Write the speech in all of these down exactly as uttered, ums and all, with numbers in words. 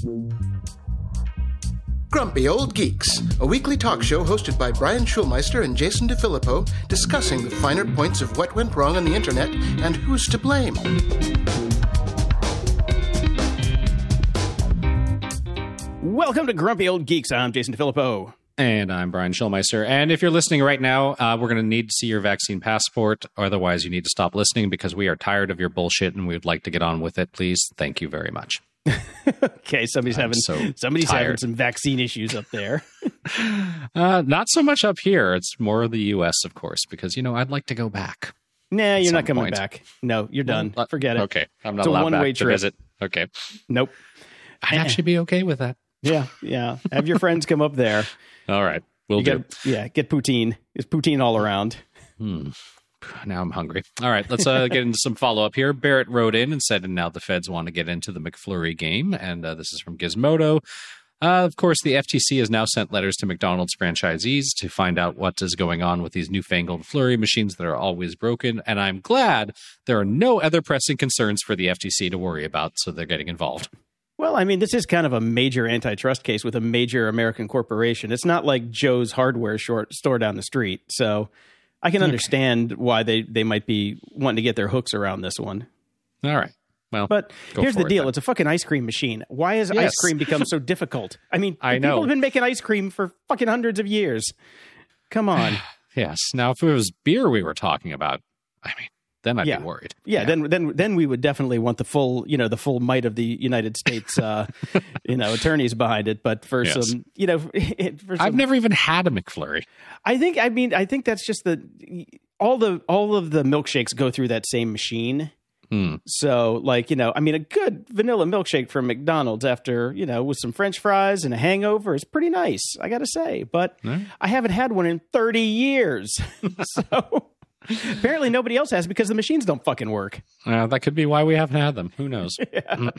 Grumpy Old Geeks, a weekly talk show hosted by Brian Schulmeister and Jason DeFilippo, discussing the finer points of what went wrong on the internet and who's to blame. Welcome to Grumpy Old Geeks. I'm Jason DeFilippo. And I'm Brian Schulmeister. And if you're listening right now, uh, we're going to need to see your vaccine passport. Otherwise, you need to stop listening because we are tired of your bullshit and we would like to get on with it. Please. Thank you very much. Okay, somebody's I'm having so somebody's tired. having some vaccine issues up there. uh, not so much up here. It's more the U S, of course, because, you know, I'd like to go back. Nah, you're some not coming point. back. No, you're done. Well, uh, Forget it. Okay, I'm not It's a allowed one-way back to trip. visit. Okay. Nope. I'd actually be okay with that. Yeah, yeah. Have your friends come up there. All right, we'll You do. get, yeah, get poutine. It's poutine all around. Hmm. Now I'm hungry. All right, let's uh, get into some follow-up here. Barrett wrote in and said, and now the feds want to get into the McFlurry game. And uh, this is from Gizmodo. Uh, of course, the F T C has now sent letters to McDonald's franchisees to find out what is going on with these newfangled Flurry machines that are always broken. And I'm glad there are no other pressing concerns for the F T C to worry about, so they're getting involved. Well, I mean, this is kind of a major antitrust case with a major American corporation. It's not like Joe's hardware short store down the street. So I can understand why they, they might be wanting to get their hooks around this one. All right. Well, but here's the it, deal. then. It's a fucking ice cream machine. Why has Yes. ice cream become so difficult? I mean, I people know. have been making ice cream for fucking hundreds of years. Come on. Yes. Now, if it was beer we were talking about, I mean, then I'd Yeah. be worried. Yeah, then then then we would definitely want the full, you know, the full might of the United States, uh, you know, attorneys behind it. But for Yes. some, you know, for some, I've never even had a McFlurry. I think, I mean, I think that's just the all the all of the milkshakes go through that same machine. Hmm. So, like, you know, I mean, a good vanilla milkshake from McDonald's after, you know, with some French fries and a hangover is pretty nice, I got to say. But Right. I haven't had one in thirty years. So apparently nobody else has because the machines don't fucking work. Uh, that could be why we haven't had them. Who knows? Mm.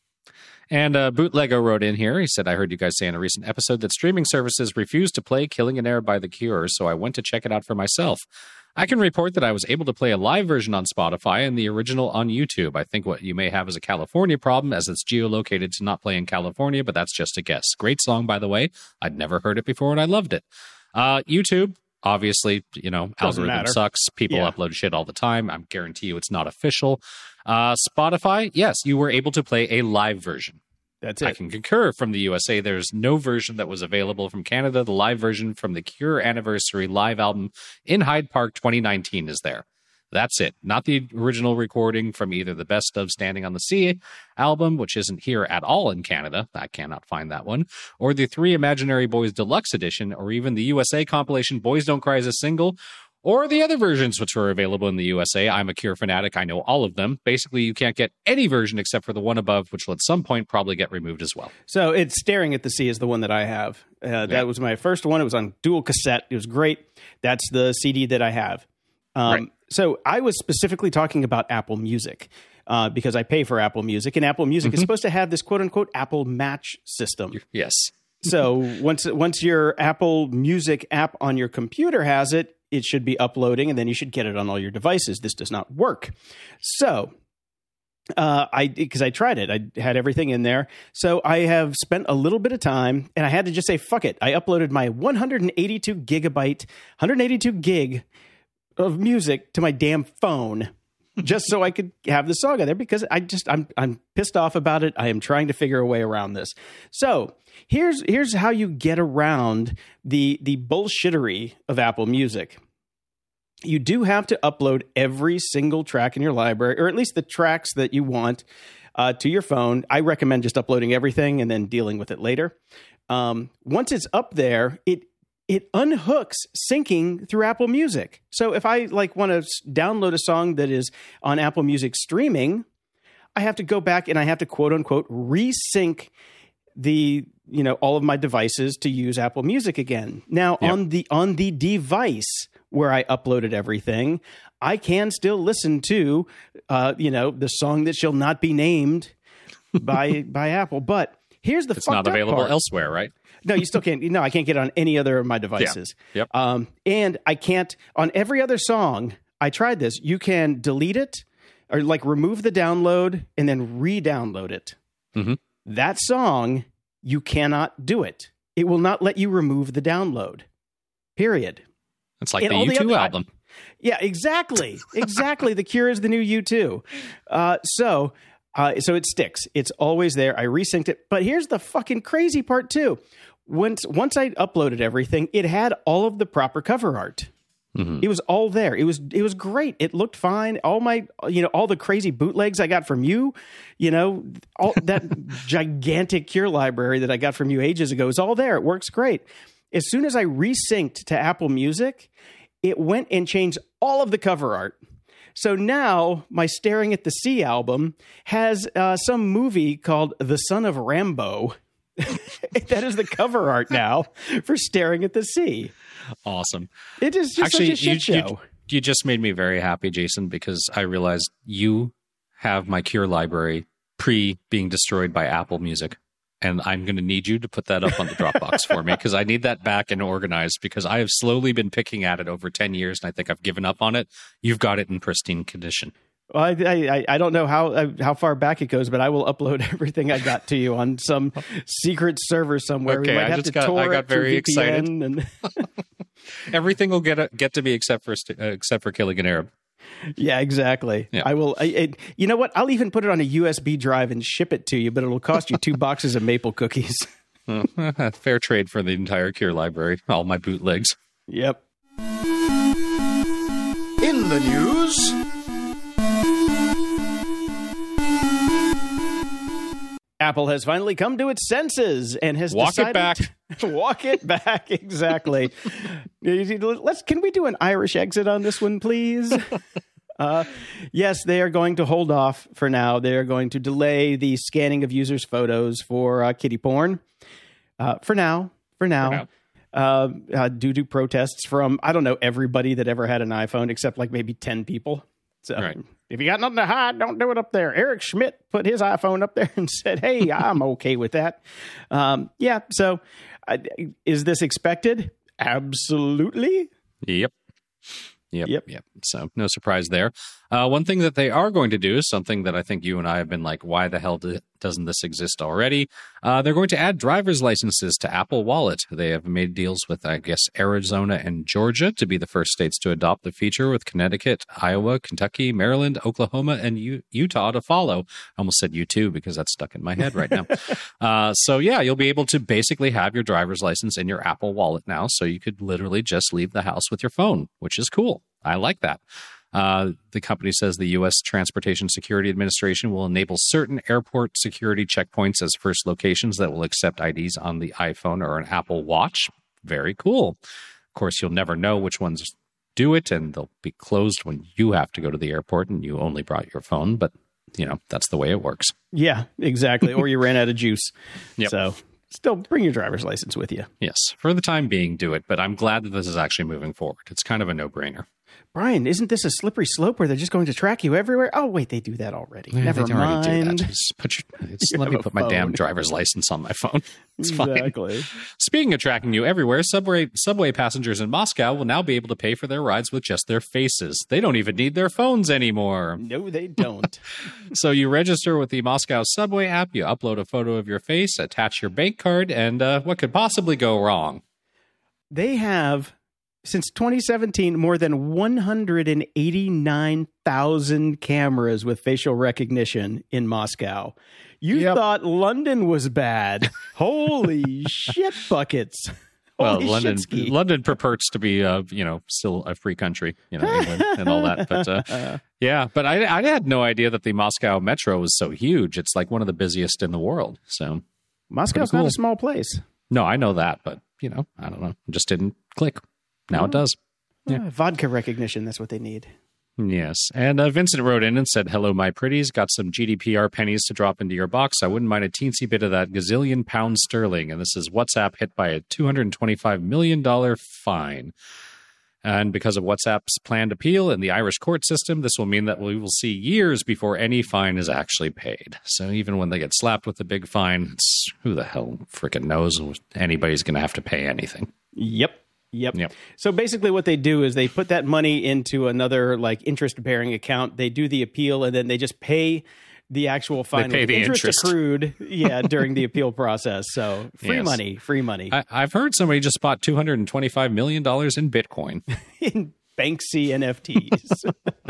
And uh, Bootlego wrote in here. He said, I heard you guys say in a recent episode that streaming services refuse to play Killing an Air by The Cure, so I went to check it out for myself. I can report that I was able to play a live version on Spotify and the original on YouTube. I think what you may have is a California problem, as it's geolocated to not play in California, but that's just a guess. Great song, by the way. I'd never heard it before, and I loved it. Uh, YouTube, obviously, you know, Doesn't algorithm matter. sucks. People Yeah. upload shit all the time. I guarantee you it's not official. Uh, Spotify, yes, you were able to play a live version. That's I it. can concur. From the U S A, there's no version that was available from Canada. The live version from the Cure Anniversary live album in Hyde Park twenty nineteen is there. That's it. Not the original recording from either the Best of Standing on the Sea album, which isn't here at all in Canada. I cannot find that one. Or the Three Imaginary Boys Deluxe Edition, or even the U S A compilation Boys Don't Cry as a single, or the other versions which were available in the U S A. I'm a Cure fanatic. I know all of them. Basically, you can't get any version except for the one above, which will at some point probably get removed as well. So it's Staring at the Sea is the one that I have. Uh, Yeah. That was my first one. It was on dual cassette. It was great. That's the C D that I have. Um, Right. So I was specifically talking about Apple Music uh, because I pay for Apple Music, and Apple Music is supposed to have this quote unquote Apple Match system. Yes. So once once your Apple Music app on your computer has it, it should be uploading, and then you should get it on all your devices. This does not work. So uh, I because I tried it, I had everything in there. So I have spent a little bit of time, and I had to just say fuck it. I uploaded my one hundred eighty-two gigabyte, one hundred eighty-two gig of music to my damn phone. Just so I could have the song on there because I just I'm I'm pissed off about it. I am trying to figure a way around this. So here's here's how you get around the the bullshittery of Apple Music. You do have to upload every single track in your library, or at least the tracks that you want, uh, to your phone. I recommend just uploading everything and then dealing with it later. Um, once it's up there, it it unhooks syncing through Apple Music. So if I like want to download a song that is on Apple Music streaming, I have to go back and I have to quote unquote resync the, you know, all of my devices to use Apple Music again. Now Yep. on the on the device where I uploaded everything, I can still listen to uh, you know, the song that shall not be named by by Apple. But here's the It's fucked not up available part. elsewhere, right? No, you still can't. No, I can't get it on any other of my devices. Yep. Um, and I can't on every other song. I tried this. You can delete it or like remove the download and then re-download it. Mhm. that song, you cannot do it. It will not let you remove the download. Period. It's like And the all U two the other- album. Yeah, exactly. Exactly. The Cure is the new U two. Uh, so, uh, so it sticks. It's always there. I resynced it. But here's the fucking crazy part too. Once, once I uploaded everything, it had all of the proper cover art. Mm-hmm. It was all there. It was, it was great. It looked fine. All my, you know, all the crazy bootlegs I got from you, you know, all that gigantic Cure library that I got from you ages ago is all there. It works great. As soon as I resynced to Apple Music, it went and changed all of the cover art. So now my Staring at the Sea album has uh, some movie called The Son of Rambo. That is the cover art now for Staring at the Sea. Awesome. It is just Actually, such a shit you, show. you, you just made me very happy, Jason, because I realized you have my Cure library pre being destroyed by Apple Music. And I'm going to need you to put that up on the Dropbox for me because I need that back and organized because I have slowly been picking at it over ten years and I think I've given up on it. You've got it in pristine condition. Well, I, I I don't know how uh, how far back it goes, but I will upload everything I got to you on some secret server somewhere. Okay, we might I have just to got- Tor I got it through very V P N excited. And Everything will get a, get to be except for st- uh, except for killing an Arab. yeah, exactly. Yeah. I will. I, I, you know what? I'll even put it on a U S B drive and ship it to you, but it'll cost you two boxes of maple cookies. Uh, fair trade for the entire Cure library, all my bootlegs. Yep. In the news, Apple has finally come to its senses and has Walk it decided back. to- walk it back. Exactly. Let's. Can we do an Irish exit on this one, please? Uh, yes, they are going to hold off for now. They are going to delay the scanning of users' photos for uh, kitty porn. Uh, for now. For now. For now. Uh, uh, due to protests from, I don't know, everybody that ever had an iPhone, except like maybe ten people. So Right. if you got nothing to hide, don't do it up there. Eric Schmidt put his iPhone up there and said, hey, I'm okay with that. Um, yeah. So uh, is this expected? Absolutely. Yep. Yep, Yep. yep. So no surprise there. Uh, one thing that they are going to do is something that I think you and I have been like, why the hell do, doesn't this exist already? Uh, they're going to add driver's licenses to Apple Wallet. They have made deals with, I guess, Arizona and Georgia to be the first states to adopt the feature, with Connecticut, Iowa, Kentucky, Maryland, Oklahoma, and U- Utah to follow. I almost said U two because that's stuck in my head right now. uh, so yeah, you'll be able to basically have your driver's license in your Apple Wallet now. So you could literally just leave the house with your phone, which is cool. I like that. Uh, the company says the U S Transportation Security Administration will enable certain airport security checkpoints as first locations that will accept I Ds on the iPhone or an Apple Watch. Very cool. Of course, you'll never know which ones do it, and they'll be closed when you have to go to the airport and you only brought your phone. But, you know, that's the way it works. Yeah, exactly. Or you ran out of juice. Yep. So still bring your driver's license with you. Yes, for the time being, do it. But I'm glad that this is actually moving forward. It's kind of a no-brainer. Brian, isn't this a slippery slope where they're just going to track you everywhere? Oh, wait, they do that already. Yeah, Never they already do that. mind. Just put your, just You let me have a put my damn phone. driver's license on my phone. It's fine. Exactly. Speaking of tracking you everywhere, subway subway passengers in Moscow will now be able to pay for their rides with just their faces. They don't even need their phones anymore. No, they don't. So you register with the Moscow subway app, you upload a photo of your face, attach your bank card, and uh, what could possibly go wrong? They have, since twenty seventeen, more than one hundred eighty-nine thousand cameras with facial recognition in Moscow. You Yep. thought London was bad. Holy shit buckets. Well, Holy London shitski. London purports to be, uh, you know, still a free country, you know, England and all that. But uh, yeah, but I, I had no idea that the Moscow metro was so huge. It's like one of the busiest in the world. So Moscow's pretty not cool. a small place. no, I know that, but you know, I don't know. It just didn't click. Now it does. Yeah. Uh, vodka recognition, that's what they need. Yes. And uh, Vincent wrote in and said, hello, my pretties. Got some G D P R pennies to drop into your box. I wouldn't mind a teensy bit of that gazillion pounds sterling. And this is WhatsApp hit by a two hundred twenty-five million dollars fine. And because of WhatsApp's planned appeal in the Irish court system, this will mean that we will see years before any fine is actually paid. So even when they get slapped with the big fine, it's, who the hell freaking knows anybody's going to have to pay anything. Yep. Yep. Yep. So basically what they do is they put that money into another like interest bearing account. They do the appeal and then they just pay the actual final pay the interest, interest. accrued, yeah, during the appeal process. So free Yes. money, free money I, I've heard somebody just bought two hundred twenty-five million dollars in Bitcoin. in Banksy N F Ts.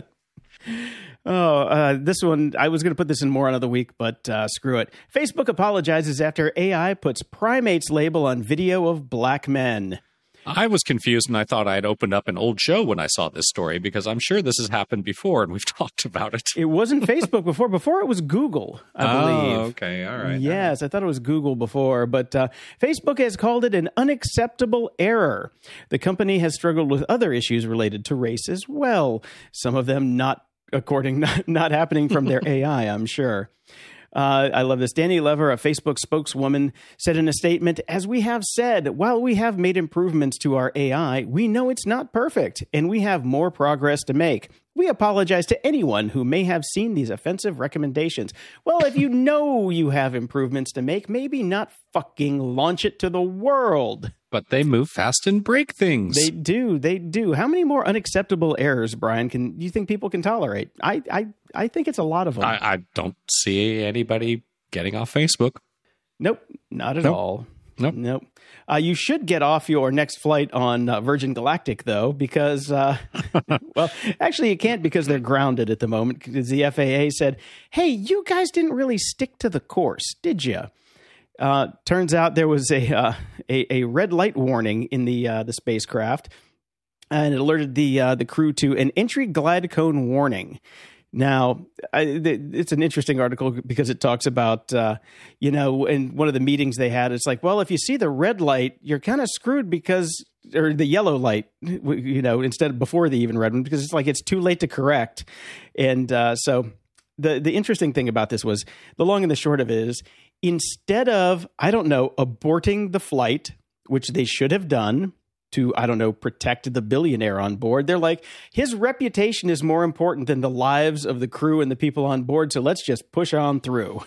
Oh, uh, this one, I was going to put this in more another week, but uh, screw it. Facebook apologizes after A I puts primates label on video of black men. I was confused and I thought I had opened up an old show when I saw this story because I'm sure this has happened before and we've talked about it. It wasn't Facebook before. Before it was Google, I believe. Oh, okay. All right. Yes, I thought it was Google before, but uh, Facebook has called it an unacceptable error. The company has struggled with other issues related to race as well. Some of them not according, not, not happening from their A I, I'm sure. Uh, I love this. Danny Lever, a Facebook spokeswoman, said in a statement, "As we have said, while we have made improvements to our A I, we know it's not perfect, and we have more progress to make. We apologize to anyone who may have seen these offensive recommendations." Well, if you know you have improvements to make, maybe not fucking launch it to the world. But they move fast and break things. They do. They do. How many more unacceptable errors, Brian, can you think people can tolerate? I I, I think it's a lot of them. I, I don't see anybody getting off Facebook. Nope, not at Nope. all. Nope. Nope. Uh, you should get off your next flight on uh, Virgin Galactic, though, because, uh, well, actually you can't because they're grounded at the moment because the F A A said, hey, you guys didn't really stick to the course, did you? Uh, turns out there was a, uh, a a red light warning in the uh, the spacecraft, and it alerted the uh, the crew to an entry glide cone warning. Now, I, th- it's an interesting article because it talks about, uh, you know, in one of the meetings they had, it's like, well, if you see the red light, you're kind of screwed because, or the yellow light, you know, instead of before the even red one, because it's like it's too late to correct. And uh, so the the interesting thing about this was the long and the short of it is instead of, I don't know, aborting the flight, which they should have done, to, I don't know, protect the billionaire on board. They're like, his reputation is more important than the lives of the crew and the people on board, so let's just push on through.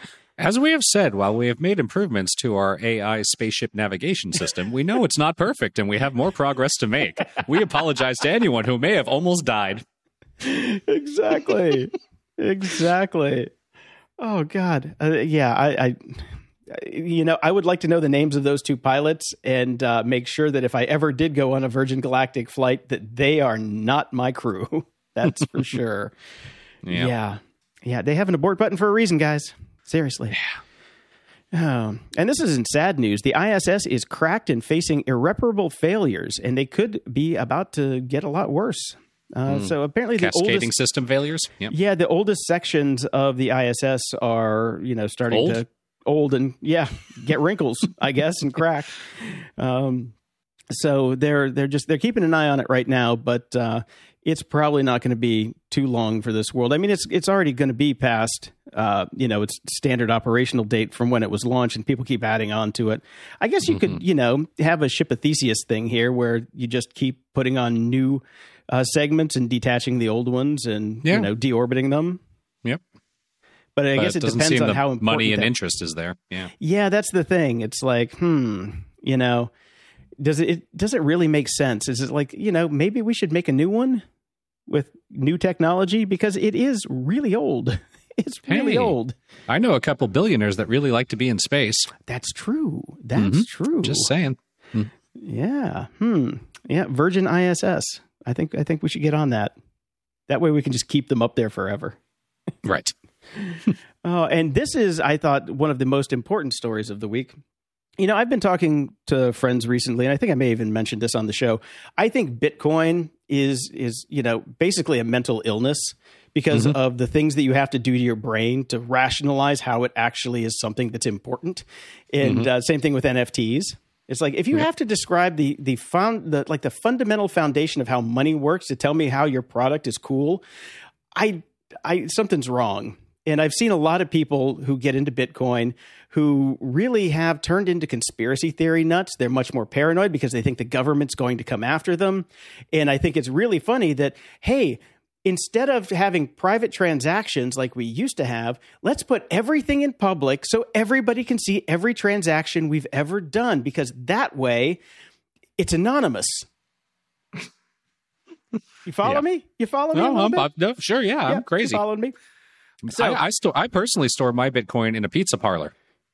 As we have said, while we have made improvements to our A I spaceship navigation system, we know it's not perfect and we have more progress to make. We apologize to anyone who may have almost died. Exactly. Exactly. Oh, God. Uh, yeah, I... I You know, I would like to know the names of those two pilots and uh, make sure that if I ever did go on a Virgin Galactic flight, that they are not my crew. That's for sure. Yeah. yeah. Yeah. They have an abort button for a reason, guys. Seriously. Yeah. Um, and this is in sad news. The I S S is cracked and facing irreparable failures, and they could be about to get a lot worse. Uh, mm. So apparently the Cascading oldest system failures. Yep. Yeah, the oldest sections of the I S S are, you know, starting Old? to old and yeah, get wrinkles, I guess, and crack. Um, so they're they're just they're keeping an eye on it right now, but uh, it's probably not going to be too long for this world. I mean, it's it's already going to be past uh, you know, its standard operational date from when it was launched, and people keep adding on to it. I guess you mm-hmm. could, you know, have a Ship of Theseus thing here where you just keep putting on new uh, segments and detaching the old ones and yeah. you know, deorbiting them. Yep. But I but guess it, it doesn't depends seem on the how important money and that, interest is there. Yeah. Yeah, that's the thing. It's like, hmm, you know, does it, it does it really make sense? Is it like, you know, maybe we should make a new one with new technology because it is really old. It's really hey, old. I know a couple billionaires that really like to be in space. That's true. That's mm-hmm. true. Just saying. Hmm. Yeah. Hmm. Yeah. Virgin I S S. I think I think we should get on that. That way we can just keep them up there forever. Right. Oh, and this is, I thought, one of the most important stories of the week. You know, I've been talking to friends recently, and I think I may even mentioned this on the show. I think Bitcoin is, is you know, basically a mental illness because mm-hmm. of the things that you have to do to your brain to rationalize how it actually is something that's important. And mm-hmm. uh, same thing with N F Ts. It's like if you yep. have to describe the the found the like the fundamental foundation of how money works to tell me how your product is cool, I I something's wrong. And I've seen a lot of people who get into Bitcoin who really have turned into conspiracy theory nuts. They're much more paranoid because they think the government's going to come after them. And I think it's really funny that, hey, instead of having private transactions like we used to have, let's put everything in public so everybody can see every transaction we've ever done, because that way it's anonymous. You follow yeah. me? You follow me? No, a little I'm, bit? I'm, no, sure, yeah, yeah, I'm crazy. You followed me? So I, I store. I personally store my Bitcoin in a pizza parlor.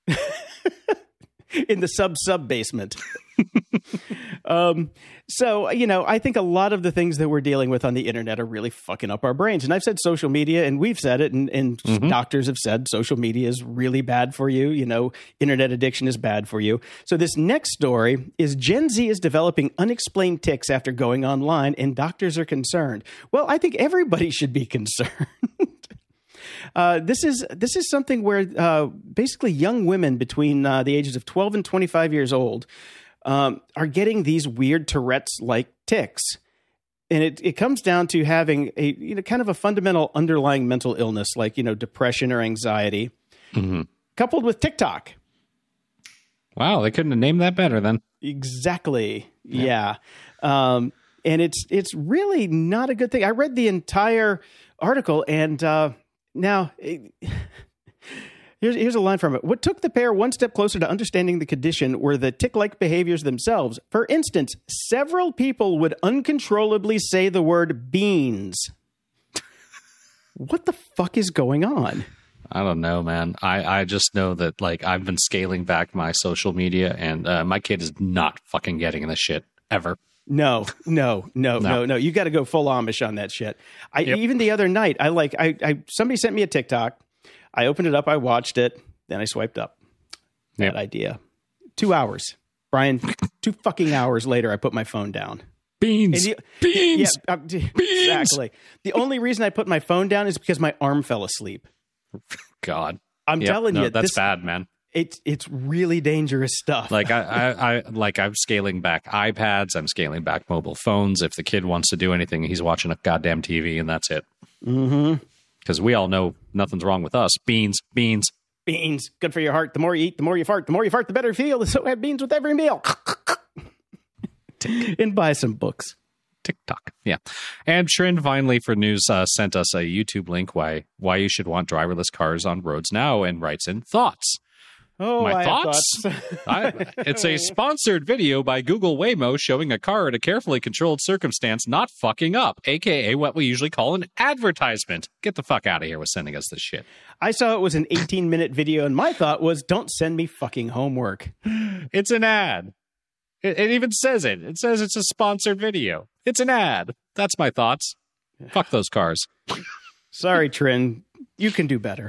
in the sub sub basement. um, so, you know, I think a lot of the things that we're dealing with on the internet are really fucking up our brains. And I've said social media, and we've said it, and, and mm-hmm. doctors have said social media is really bad for you. You know, internet addiction is bad for you. So this next story is Gen Z is developing unexplained tics after going online, and doctors are concerned. Well, I think everybody should be concerned. Uh, this is this is something where uh, basically young women between uh, the ages of twelve and twenty-five years old um, are getting these weird Tourette's-like tics. And it, it comes down to having a you know kind of a fundamental underlying mental illness like, you know, depression or anxiety, mm-hmm. coupled with TikTok. Wow, they couldn't have named that better then. Exactly. Yeah. yeah. Um, and it's it's really not a good thing. I read the entire article and uh, now it, here's here's a line from it. What took the pair one step closer to understanding the condition were the tic-like behaviors themselves. For instance, several people would uncontrollably say the word beans. What the fuck is going on? I don't know, man. I, I just know that, like, I've been scaling back my social media, and uh, my kid is not fucking getting this shit ever. No, no, no, no, no, no. You got to go full Amish on that shit. I yep. Even the other night, I like, I, I, somebody sent me a TikTok. I opened it up. I watched it. Then I swiped up. Yep. That idea. Two hours. Brian, two fucking hours later, I put my phone down. Beans. The, Beans. Yeah, uh, Beans. Exactly. The only reason I put my phone down is because my arm fell asleep. God. I'm yep. telling no, you. That's this, bad, man. It's it's really dangerous stuff. Like I, I, I like I'm scaling back iPads. I'm scaling back mobile phones. If the kid wants to do anything, he's watching a goddamn T V, and that's it. Mm-hmm. Because we all know nothing's wrong with us. Beans, beans, beans. Good for your heart. The more you eat, the more you fart. The more you fart, the better you feel. So have beans with every meal. And buy some books. TikTok. Yeah. And Trin finally for news uh, sent us a YouTube link why why you should want driverless cars on roads now, and writes in thoughts. Oh, my I thoughts? thoughts. I, it's a sponsored video by Google Waymo showing a car in a carefully controlled circumstance not fucking up, a k a what we usually call an advertisement. Get the fuck out of here with sending us this shit. I saw it was an eighteen-minute video, and my thought was, don't send me fucking homework. It's an ad. It, it even says it. It says it's a sponsored video. It's an ad. That's my thoughts. Fuck those cars. Sorry, Trin. You can do better.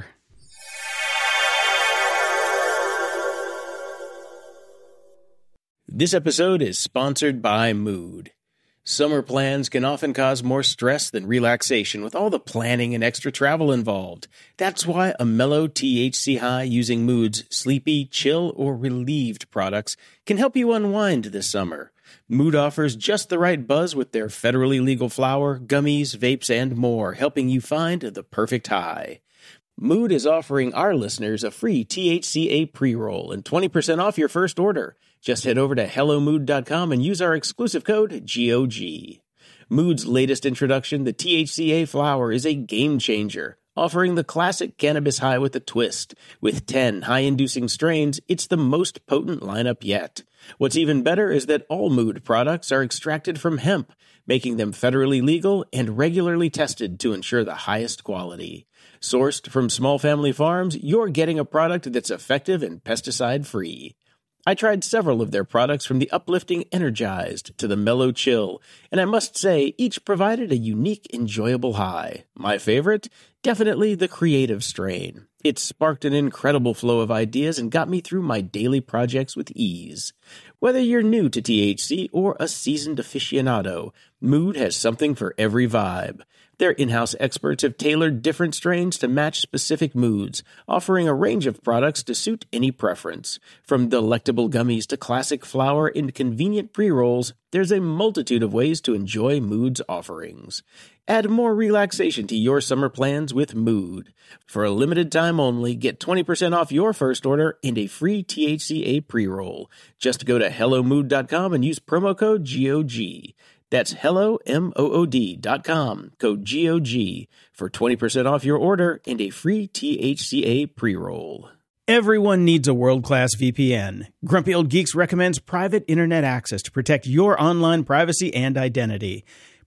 This episode is sponsored by Mood. Summer plans can often cause more stress than relaxation with all the planning and extra travel involved. That's why a mellow T H C high using Mood's sleepy, chill, or relieved products can help you unwind this summer. Mood offers just the right buzz with their federally legal flower, gummies, vapes, and more, helping you find the perfect high. Mood is offering our listeners a free T H C A pre-roll and twenty percent off your first order. Just head over to hello mood dot com and use our exclusive code G O G. Mood's latest introduction, the T H C A flower, is a game changer, offering the classic cannabis high with a twist. With ten high-inducing strains, it's the most potent lineup yet. What's even better is that all Mood products are extracted from hemp, making them federally legal and regularly tested to ensure the highest quality. Sourced from small family farms, you're getting a product that's effective and pesticide-free. I tried several of their products, from the uplifting Energized to the Mellow Chill, and I must say each provided a unique, enjoyable high. My favorite? Definitely the Creative strain. It sparked an incredible flow of ideas and got me through my daily projects with ease. Whether you're new to T H C or a seasoned aficionado, Mood has something for every vibe. Their in-house experts have tailored different strains to match specific moods, offering a range of products to suit any preference. From delectable gummies to classic flower and convenient pre-rolls, there's a multitude of ways to enjoy Mood's offerings. Add more relaxation to your summer plans with Mood. For a limited time only, get twenty percent off your first order and a free T H C A pre-roll. Just go to hello mood dot com and use promo code G O G. That's hello, M O O D dot com, code G O G, for twenty percent off your order and a free T H C A pre-roll. Everyone needs a world-class V P N. Grumpy Old Geeks recommends private internet access to protect your online privacy and identity.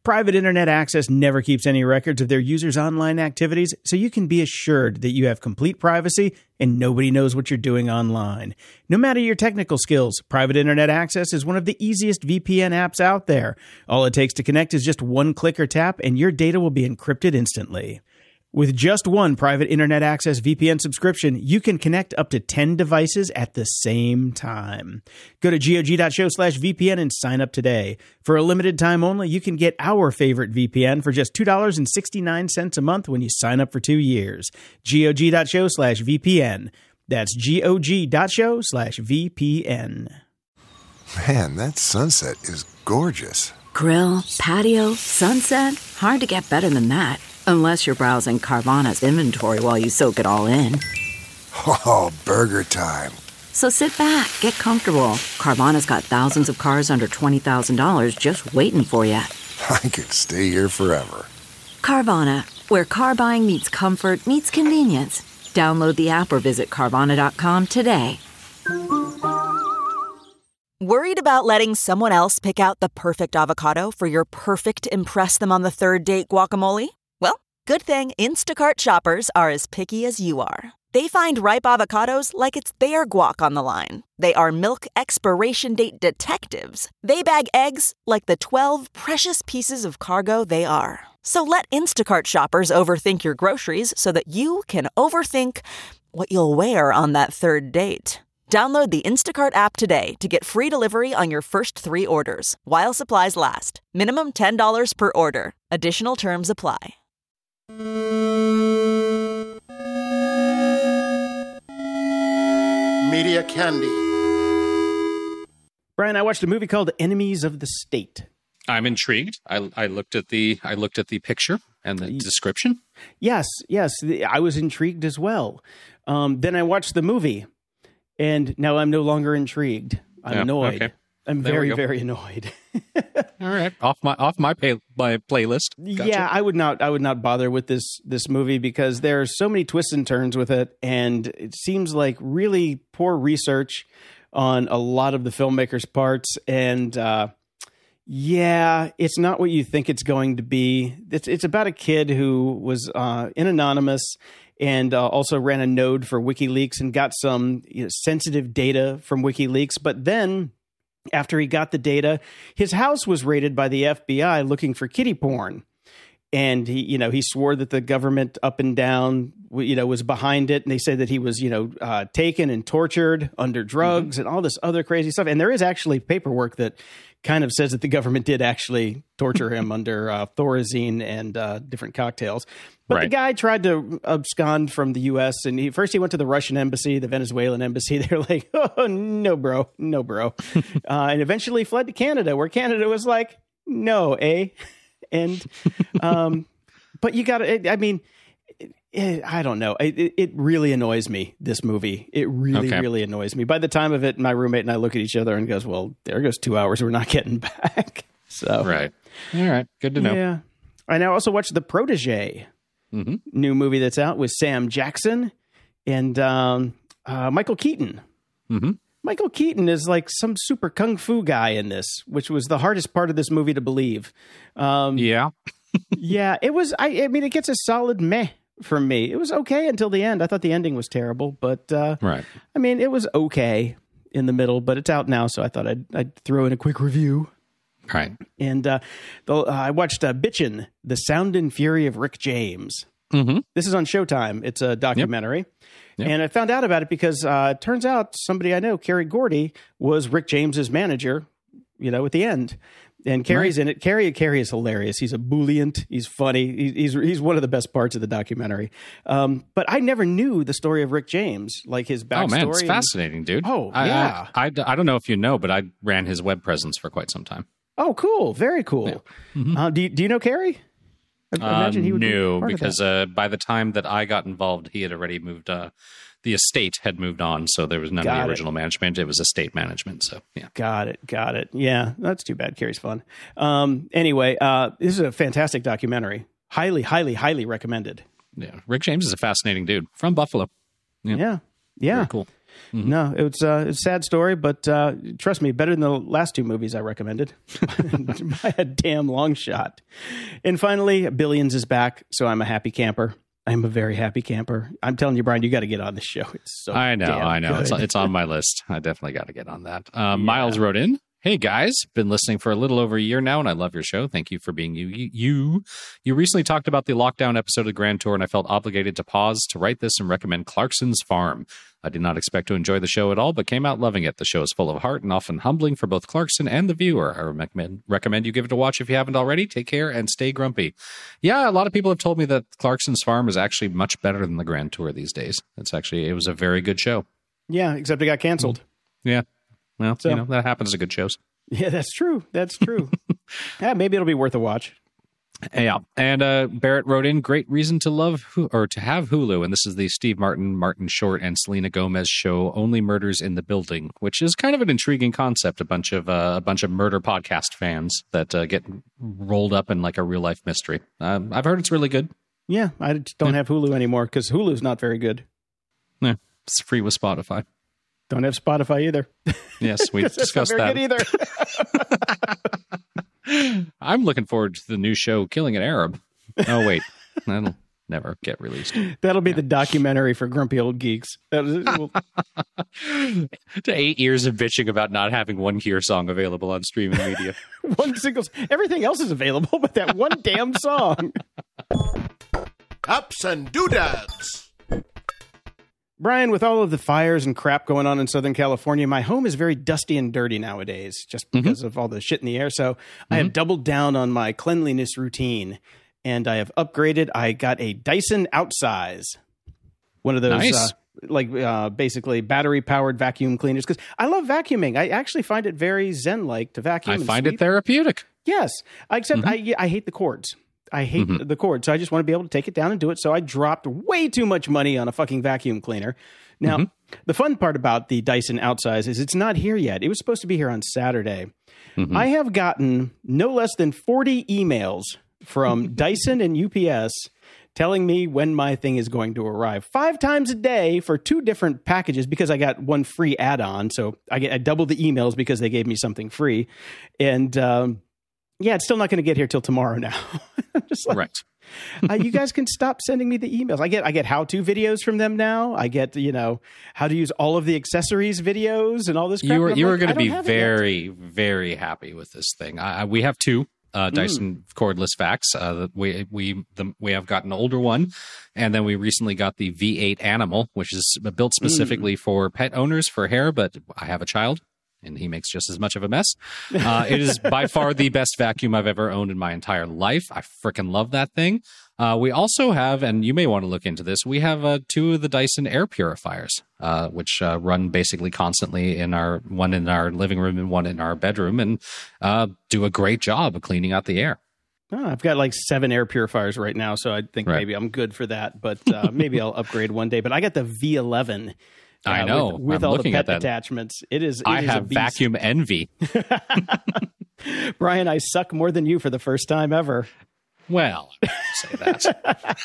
Private Internet Access never keeps any records of their users' online activities, so you can be assured that you have complete privacy and nobody knows what you're doing online. No matter your technical skills, Private Internet Access is one of the easiest V P N apps out there. All it takes to connect is just one click or tap, and your data will be encrypted instantly. With just one Private Internet Access V P N subscription, you can connect up to ten devices at the same time. Go to gog.show slash VPN and sign up today. For a limited time only, you can get our favorite V P N for just two dollars and sixty-nine cents a month when you sign up for two years. gog.show slash VPN. That's gog.show slash VPN. Man, that sunset is gorgeous. Grill, patio, sunset. Hard to get better than that. Unless you're browsing Carvana's inventory while you soak it all in. Oh, burger time. So sit back, get comfortable. Carvana's got thousands of cars under twenty thousand dollars just waiting for you. I could stay here forever. Carvana, where car buying meets comfort, meets convenience. Download the app or visit Carvana dot com today. Worried about letting someone else pick out the perfect avocado for your perfect impress them on the third date guacamole? Well, good thing Instacart shoppers are as picky as you are. They find ripe avocados like it's their guac on the line. They are milk expiration date detectives. They bag eggs like the twelve precious pieces of cargo they are. So let Instacart shoppers overthink your groceries so that you can overthink what you'll wear on that third date. Download the Instacart app today to get free delivery on your first three orders, while supplies last. Minimum ten dollars per order. Additional terms apply. Media Candy. Brian, I watched a movie called Enemies of the State. I'm intrigued. I, I looked at the I looked at the picture and the description. Yes, yes, I was intrigued as well. Um, then I watched the movie, and now I'm no longer intrigued. I'm Yeah, annoyed. okay. I'm There we very, go. very annoyed. All right, off my off my pay, my playlist. Gotcha. Yeah, I would not. I would not bother with this this movie because there are so many twists and turns with it, and it seems like really poor research on a lot of the filmmakers' parts. And uh, yeah, it's not what you think it's going to be. It's it's about a kid who was uh, in Anonymous and uh, also ran a node for WikiLeaks and got some you know, sensitive data from WikiLeaks, but then after he got the data, his house was raided by the F B I looking for kiddie porn. And he, you know, he swore that the government up and down, you know, was behind it. And they said that he was, you know, uh, taken and tortured under drugs mm-hmm. and all this other crazy stuff. And there is actually paperwork that kind of says that the government did actually torture him under uh, Thorazine and uh, different cocktails. But Right. the guy tried to abscond from the U S and he first he went to the Russian embassy, the Venezuelan embassy. They're like, oh, no, bro. No, bro. uh, and eventually fled to Canada, where Canada was like, no, eh? And, um, but you got to, I mean, it, it, I don't know. It, it really annoys me, this movie. It really, Okay. really annoys me. By the time of it, my roommate and I look at each other and goes, well, there goes two hours we're not getting back. So, Right. All right. Good to know. yeah. I now also watched The Protege, Mm-hmm. new movie that's out with Sam Jackson and um, uh, Michael Keaton. Mm-hmm. Michael Keaton is like some super kung fu guy in this, which was the hardest part of this movie to believe. Um, Yeah. yeah, it was. I, I mean, it gets a solid meh from me. It was okay until the end. I thought the ending was terrible, but uh, Right. I mean, it was okay in the middle. But it's out now, so I thought I'd, I'd throw in a quick review. Right. And uh, the, uh, I watched uh, Bitchin', The Sound and Fury of Rick James. Mm-hmm. This is on Showtime. It's a documentary. Yep. And I found out about it because uh, it turns out somebody I know, Kerry Gordy, was Rick James's manager, you know, at the end. And Kerry's Right. in it. Kerry, Kerry is hilarious. He's ebullient. He's funny. He, he's he's one of the best parts of the documentary. Um, but I never knew the story of Rick James, like his backstory. Oh man, it's and- fascinating, dude. Oh, I, yeah. I, I, I don't know if you know, but I ran his web presence for quite some time. Oh, cool. Very cool. Mm-hmm. Uh, do, you, do you know Kerry? I, I imagine he would be no, part of because that. uh, by the time that I got involved, he had already moved. Uh, the estate had moved on, so there was none Got of it. the original management. It was estate management. So yeah, Got it. Got it. Yeah, that's too bad. Kerry's fun. Um, anyway, uh, this is a fantastic documentary. Highly, highly, highly recommended. yeah. Rick James is a fascinating dude from Buffalo. Yeah. Yeah. Yeah. Very cool. Mm-hmm. No, it was uh, a sad story, but uh, trust me, better than the last two movies I recommended by a damn long shot. And finally, Billions is back, so I'm a happy camper. I'm a very happy camper. I'm telling you, Brian, you got to get on this show. It's so I know, damn I know. good. It's it's on my list. I definitely got to get on that. Um, Yeah. Miles wrote in, "Hey guys, been listening for a little over a year now, and I love your show. Thank you for being you. You you, you recently talked about the lockdown episode of Grand Tour, and I felt obligated to pause to write this and recommend Clarkson's Farm. I did not expect to enjoy the show at all, but came out loving it. The show is full of heart and often humbling for both Clarkson and the viewer. I recommend recommend you give it a watch if you haven't already. Take care and stay grumpy." Yeah, a lot of people have told me that Clarkson's Farm is actually much better than the Grand Tour these days. It's actually it was a very good show. Yeah, except it got canceled. Yeah, well, So- you know that happens to good shows. Yeah, that's true. That's true. Yeah, maybe it'll be worth a watch. Yeah, and uh, Barrett wrote in, "Great reason to love Hu- or to have Hulu," and this is the Steve Martin, Martin Short, and Selena Gomez show, "Only Murders in the Building," which is kind of an intriguing concept. A bunch of uh, a bunch of murder podcast fans that uh, get rolled up in like a real life mystery. Um, I've heard it's really good. Yeah, I just don't Yeah. have Hulu anymore because Hulu's not very good. Yeah, it's free with Spotify. Don't have Spotify either. Yes, we've That's not discussed very that. good either. I'm looking forward to the new show, Killing an Arab. Oh wait, that'll never get released. That'll be the documentary for grumpy old geeks. That is, well, To eight years of bitching about not having one Cure song available on streaming media. one single. Everything else is available, but that one damn song. Ups and doodads. Brian, with all of the fires and crap going on in Southern California, my home is very dusty and dirty nowadays just because of all the shit in the air. So I have doubled down on my cleanliness routine and I have upgraded. I got a Dyson Outsize, one of those Nice. uh, like uh, basically battery powered vacuum cleaners because I love vacuuming. I actually find it very zen-like to vacuum. I and find sweep. it therapeutic. Yes, except I I hate the cords. I hate the cord, so I just want to be able to take it down and do it. So I dropped way too much money on a fucking vacuum cleaner. Now, the fun part about the Dyson Outsize is it's not here yet. It was supposed to be here on Saturday. I have gotten no less than forty emails from Dyson and U P S telling me when my thing is going to arrive. Five times a day for two different packages because I got one free add-on. So I get I doubled the emails because they gave me something free. And um, yeah, it's still not going to get here till tomorrow now. I'm just like, Right. uh, you guys can stop sending me the emails. I get I get how-to videos from them now. I get, you know, how to use all of the accessories videos and all this crap. You were And I'm you were like, going I to don't be have it yet. very very happy with this thing. I, I, we have two uh, Dyson cordless vacs. Uh, we we the, we have got an older one, and then we recently got the V eight Animal, which is built specifically for pet owners for hair. But I have a child, and he makes just as much of a mess. Uh, it is by far the best vacuum I've ever owned in my entire life. I freaking love that thing. Uh, we also have, and you may want to look into this, we have uh, two of the Dyson air purifiers, uh, which uh, run basically constantly in our, one in our living room and one in our bedroom, and uh, do a great job of cleaning out the air. Oh, I've got like seven air purifiers right now, so I think Right. maybe I'm good for that. But uh, maybe I'll upgrade one day. But I got the V eleven. uh, I know. with, with I'm all looking the at pet that. attachments. It is. It I is a have beast. vacuum envy. Brian, I suck more than you for the first time ever. Well, I wouldn't say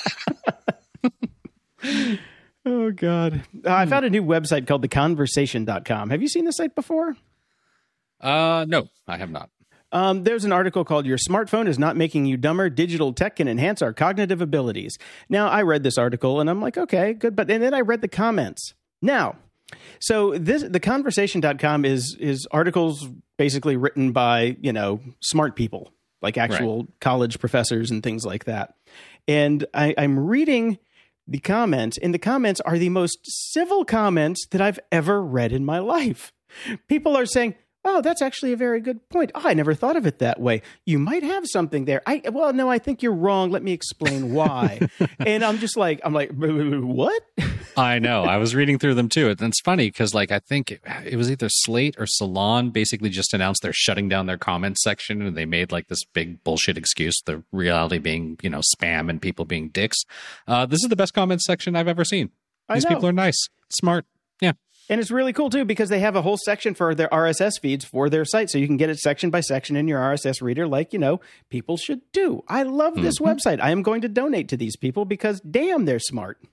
that. Oh God! Uh, I found a new website called the conversation dot com. Have you seen this site before? Uh, no, I have not. Um, there's an article called "Your Smartphone is Not Making You Dumber. Digital Tech Can Enhance Our Cognitive Abilities." Now, I read this article and I'm like, okay, good. But and then I read the comments. Now, so this the conversation dot com is is articles basically written by, you know, smart people, like actual college professors and things like that. And I, I'm reading the comments, and the comments are the most civil comments that I've ever read in my life. People are saying, "Oh, that's actually a very good point. Oh, I never thought of it that way. You might have something there." I well, no, I think you're wrong. Let me explain why. And I'm just like, I'm like, what? I know. I was reading through them too. And it's funny because, like, I think it, it was either Slate or Salon basically just announced they're shutting down their comment section, and they made like this big bullshit excuse. The reality being, you know, spam and people being dicks. Uh, this is the best comment section I've ever seen. I These know. people are nice, smart. Yeah. And it's really cool, too, because they have a whole section for their R S S feeds for their site. So you can get it section by section in your R S S reader like, you know, people should do. I love this Mm-hmm. website. I am going to donate to these people because, damn, they're smart.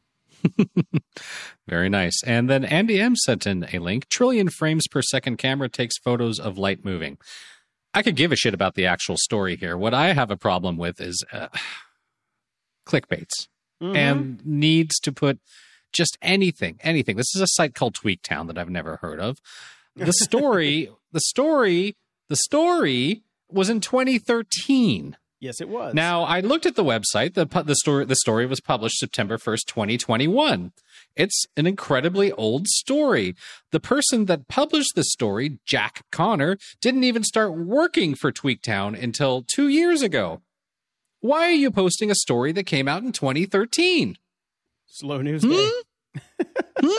Very nice. And then Andy M sent in a link. Trillion frames per second camera takes photos of light moving. I could give a shit about the actual story here. What I have a problem with is uh, clickbaits mm-hmm. and needs to put just anything, anything. This is a site called Tweaktown that I've never heard of. The story, the story, the story was in twenty thirteen. Yes, it was. Now, I looked at the website. The, the, story, the story was published September first, twenty twenty-one. It's an incredibly old story. The person that published the story, Jack Connor, didn't even start working for Tweaktown until two years ago. Why are you posting a story that came out in twenty thirteen? Slow news day. Hmm?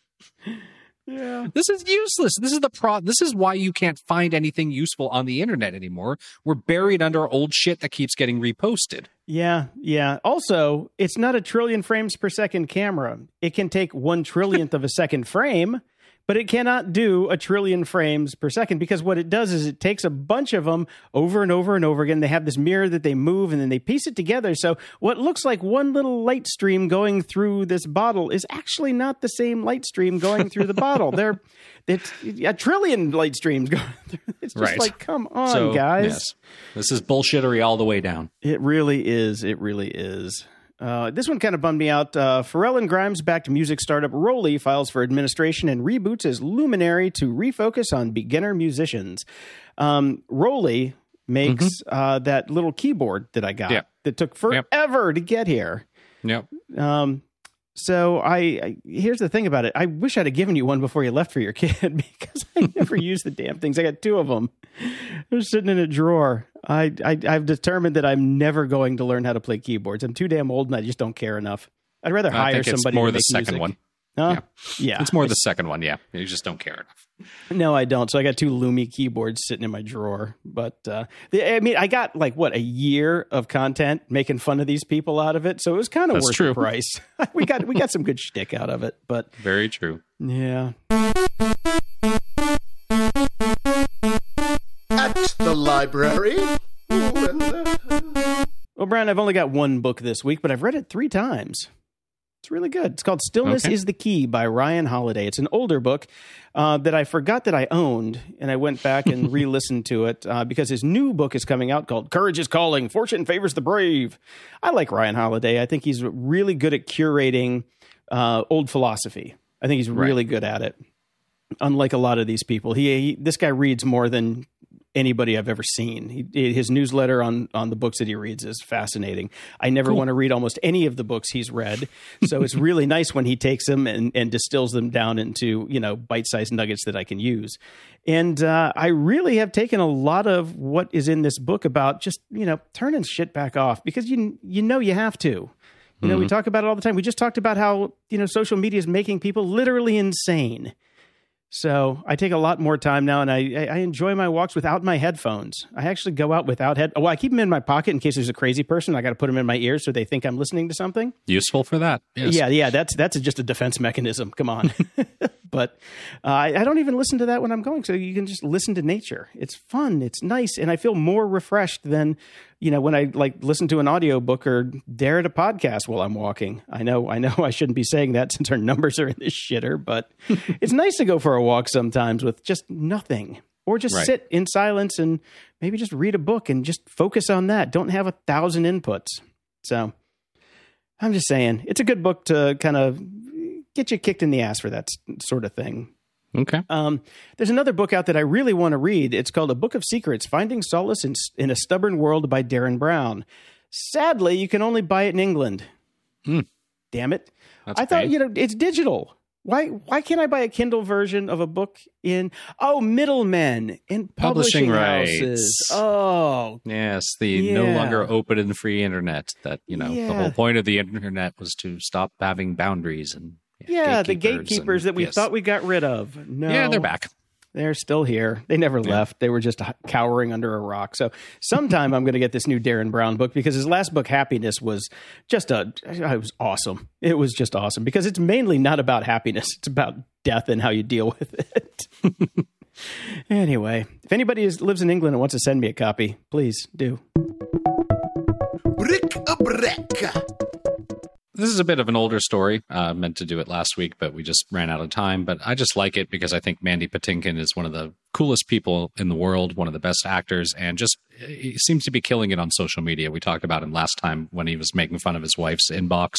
Yeah. This is useless. This is the pro. This is why you can't find anything useful on the internet anymore. We're buried under old shit that keeps getting reposted. Yeah, yeah. Also, it's not a trillion frames per second camera. It can take one trillionth of a second frame, but it cannot do a trillion frames per second, because what it does is it takes a bunch of them over and over and over again. They have this mirror that they move, and then they piece it together. So what looks like one little light stream going through this bottle is actually not the same light stream going through the bottle. They're it's a trillion light streams going through. It's just right. like, come on, so, guys. Yes. This is bullshittery all the way down. It really is. It really is. Uh, this one kind of bummed me out. Uh, Pharrell and Grimes-backed music startup Rolly files for administration and reboots as Luminary to refocus on beginner musicians. Um, Rolly makes mm-hmm. uh, that little keyboard that I got yeah. that took forever yep. to get here. Yep. Um, so I, I here's the thing about it. I wish I'd have given you one before you left for your kid, because I never used the damn things. I got two of them. They're sitting in a drawer. I, I, I've determined that I'm never going to learn how to play keyboards. I'm too damn old, and I just don't care enough. I'd rather hire I think it's somebody more to the make second music. one. Huh? Yeah. yeah. It's more it's, the second one, yeah. You just don't care enough. No, I don't. So I got two Lumi keyboards sitting in my drawer. But, uh, the, I mean, I got like, what, a year of content making fun of these people out of it. So it was kind of worth true. the price. we got we got some good shtick out of it. But very true. Yeah. At the library. Well, Brian, I've only got one book this week, but I've read it three times. It's really good. It's called Stillness okay. is the Key by Ryan Holiday. It's an older book uh, that I forgot that I owned, and I went back and re-listened to it uh, because his new book is coming out called Courage is Calling, Fortune Favors the Brave. I like Ryan Holiday. I think he's really good at curating uh, old philosophy. I think he's really right. good at it. Unlike a lot of these people, he, he this guy reads more than anybody I've ever seen. He, his newsletter on, on the books that he reads is fascinating. I never cool. want to read almost any of the books he's read. So it's really nice when he takes them and, and distills them down into, you know, bite-sized nuggets that I can use. And uh, I really have taken a lot of what is in this book about just, you know, turning shit back off, because you, you know, you have to. You know, mm-hmm. we talk about it all the time. We just talked about how, you know, social media is making people literally insane. So I take a lot more time now, and I, I enjoy my walks without my headphones. I actually go out without head. Well, I keep them in my pocket in case there's a crazy person. I got to put them in my ears so they think I'm listening to something. Useful for that. Yes. Yeah, yeah. That's that's a, just a defense mechanism. Come on. But uh, I, I don't even listen to that when I'm going. So you can just listen to nature. It's fun. It's nice, and I feel more refreshed than, you know, when I like listen to an audiobook or dare to podcast while I'm walking. I know, I know, I shouldn't be saying that since our numbers are in this shitter, but it's nice to go for a walk sometimes with just nothing, or just right. sit in silence and maybe just read a book and just focus on that. Don't have a thousand inputs. So I'm just saying, it's a good book to kind of get you kicked in the ass for that sort of thing. Okay. Um, there's another book out that I really want to read. It's called A Book of Secrets, Finding Solace in, in a Stubborn World by Darren Brown. Sadly, you can only buy it in England. Mm. Damn it. That's I thought, pain. you know, it's digital. Why Why can't I buy a Kindle version of a book in, oh, middlemen and publishing, Publishing houses. rights. Oh. Yes, the yeah. no longer open and free internet that, you know, Yeah. the whole point of the internet was to stop having boundaries and Yeah, the gatekeepers gatekeepers and, that we yes. thought we got rid of. No. Yeah, they're back. They're still here. They never Yeah. left. They were just cowering under a rock. So sometime I'm going to get this new Darren Brown book, because his last book, Happiness, was just a, it was awesome. It was just awesome, because it's mainly not about happiness. It's about death and how you deal with it. Anyway, if anybody is, lives in England and wants to send me a copy, please do. Brick a brick. this is a bit of an older story. Uh, meant to do it last week, but we just ran out of time. But I just like it because I think Mandy Patinkin is one of the coolest people in the world, one of the best actors, and just he seems to be killing it on social media. We talked about him last time when he was making fun of his wife's inbox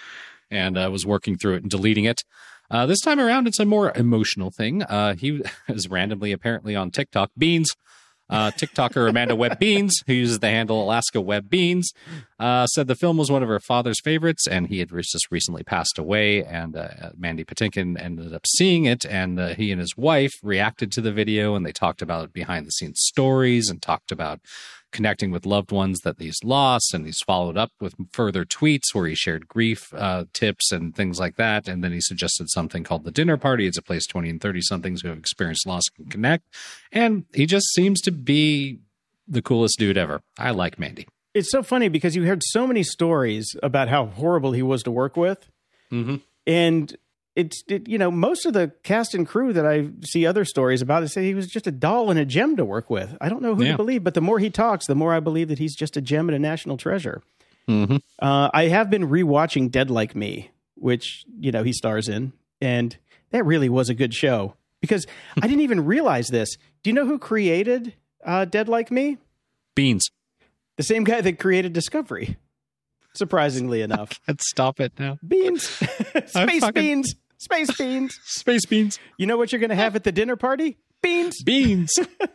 and uh, was working through it and deleting it. Uh, this time around, it's a more emotional thing. Uh, he is randomly, apparently, on TikTok. Beans. Uh, TikToker Amanda Webb Beans, who uses the handle Alaska Webb Beans, uh, said the film was one of her father's favorites, and he had re- just recently passed away. And uh, Mandy Patinkin ended up seeing it, and uh, he and his wife reacted to the video, and they talked about behind-the-scenes stories and talked about connecting with loved ones that he's lost, and he's followed up with further tweets where he shared grief uh, tips and things like that. And then he suggested something called The Dinner Party. It's a place twenty and thirty-somethings who have experienced loss can connect. And he just seems to be the coolest dude ever. I like Mandy. It's so funny because you heard so many stories about how horrible he was to work with. Mm-hmm. And it's, it, you know, most of the cast and crew that I see other stories about it say he was just a doll and a gem to work with. I don't know who Yeah. to believe, but the more he talks, the more I believe that he's just a gem and a national treasure. Mm-hmm. Uh, I have been rewatching Dead Like Me, which, you know, he stars in, and that really was a good show because I didn't even realize this. Do you know who created uh, Dead Like Me? Beans. The same guy that created Discovery, surprisingly enough. Let's stop it now. Beans. Space fucking- beans. Space beans. Space Beans. You know what you're going to have at the dinner party? Beans. Beans.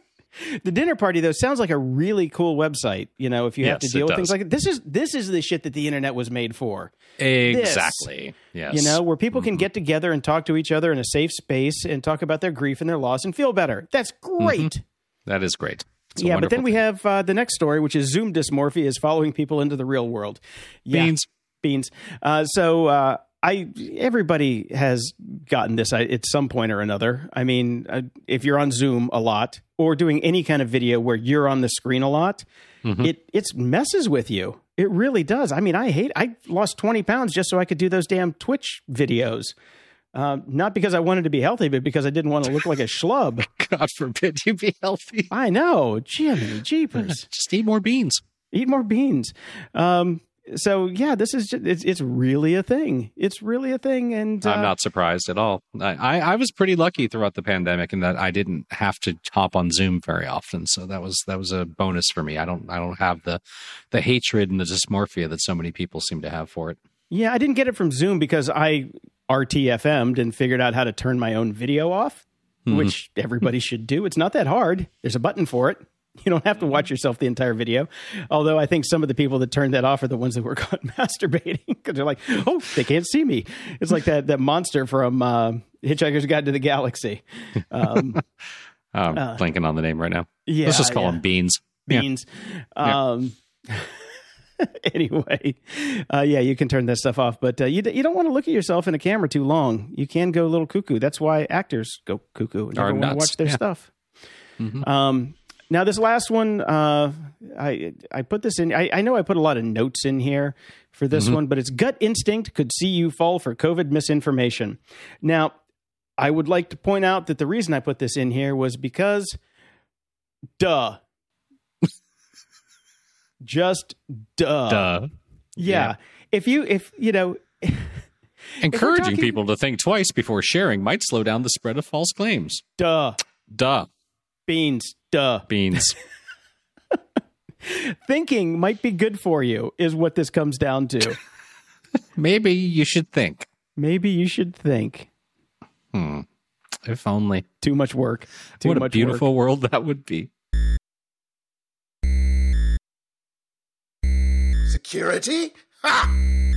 The dinner party, though, sounds like a really cool website. You know, if you have to Yes, deal it with things does. like this is this is the shit that the internet was made for. Exactly. Yes. You know, where people can Mm-hmm. get together and talk to each other in a safe space and talk about their grief and their loss and feel better. That's great. That is great. It's a Yeah, but then wonderful we thing. have uh, the next story, which is Zoom dysmorphia is following people into the real world. Yeah, Beans. beans. Uh, so uh, I everybody has gotten this at some point or another. I mean, uh, if you're on Zoom a lot or doing any kind of video where you're on the screen a lot, Mm-hmm. it it messes with you. It really does. I mean, I hate. I lost twenty pounds just so I could do those damn Twitch videos. Uh, not because I wanted to be healthy, but because I didn't want to look like a schlub. God forbid you be healthy. I know, Jimmy Jeepers. Just eat more beans. Eat more beans. Um, so yeah, this is just, it's it's really a thing. It's really a thing, and uh, I'm not surprised at all. I, I, I was pretty lucky throughout the pandemic in that I didn't have to hop on Zoom very often. So that was that was a bonus for me. I don't I don't have the the hatred and the dysmorphia that so many people seem to have for it. Yeah, I didn't get it from Zoom because I R T F M'd and figured out how to turn my own video off, Mm-hmm. which everybody should do. It's not that hard. There's a button for it. You don't have to watch yourself the entire video. Although I think some of the people that turned that off are the ones that were caught masturbating because they're like, oh, they can't see me. It's like that that monster from uh, Hitchhiker's Guide to the Galaxy. Um, I'm Uh, blanking on the name right now. yeah, Let's just call yeah. them Beans. Beans. Um, anyway, uh, yeah, you can turn that stuff off, but uh, you, d- you don't want to look at yourself in a camera too long. You can go a little cuckoo. That's why actors go cuckoo and Are never want to nuts, watch their yeah. stuff. Mhm. Um, now, this last one, uh, I I put this in. I, I know I put a lot of notes in here for this Mm-hmm. one, but it's gut instinct could see you fall for COVID misinformation. Now, I would like to point out that the reason I put this in here was because, duh. Just duh. Duh. Yeah. Yeah. If you, if, you know, Encouraging talking- people to think twice before sharing might slow down the spread of false claims. duh, Duh. beans, duh. Beans. Thinking might be good for you, is what this comes down to. Maybe you should think. Maybe you should think. Hmm. If only. Too much work. Too What a much beautiful work. world that would be. Security? Ha!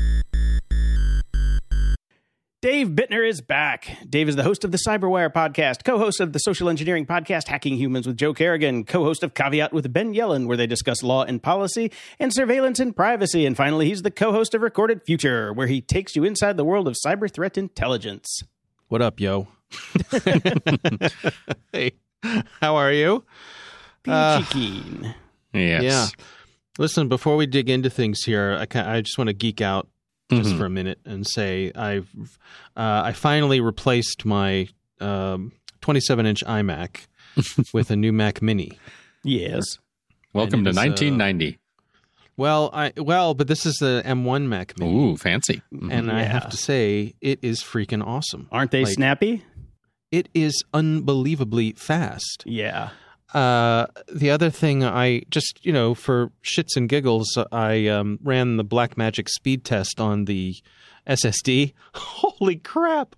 Dave Bittner is back. Dave is the host of the Cyberwire podcast, co-host of the social engineering podcast Hacking Humans with Joe Kerrigan, co-host of Caveat with Ben Yellen, where they discuss law and policy and surveillance and privacy. And finally, he's the co-host of Recorded Future, where he takes you inside the world of cyber threat intelligence. What up, yo? Hey, how are you? Uh, Peachy keen. Yes. Yeah. Listen, before we dig into things here, I, ca- I just want to geek out just Mhm. for a minute and say I've uh, I finally replaced my um, twenty-seven inch iMac with a new Mac Mini. Yes. Welcome And to it is, uh, nineteen ninety. Well, I well, but this is the M one Mac Mini. Ooh, fancy. Mhm. And I Yeah. have to say, it is freaking awesome. Aren't they Like, snappy? It is unbelievably fast. Yeah. Uh, the other thing, I just, you know, for shits and giggles, I um, ran the Blackmagic speed test on the S S D. Holy crap!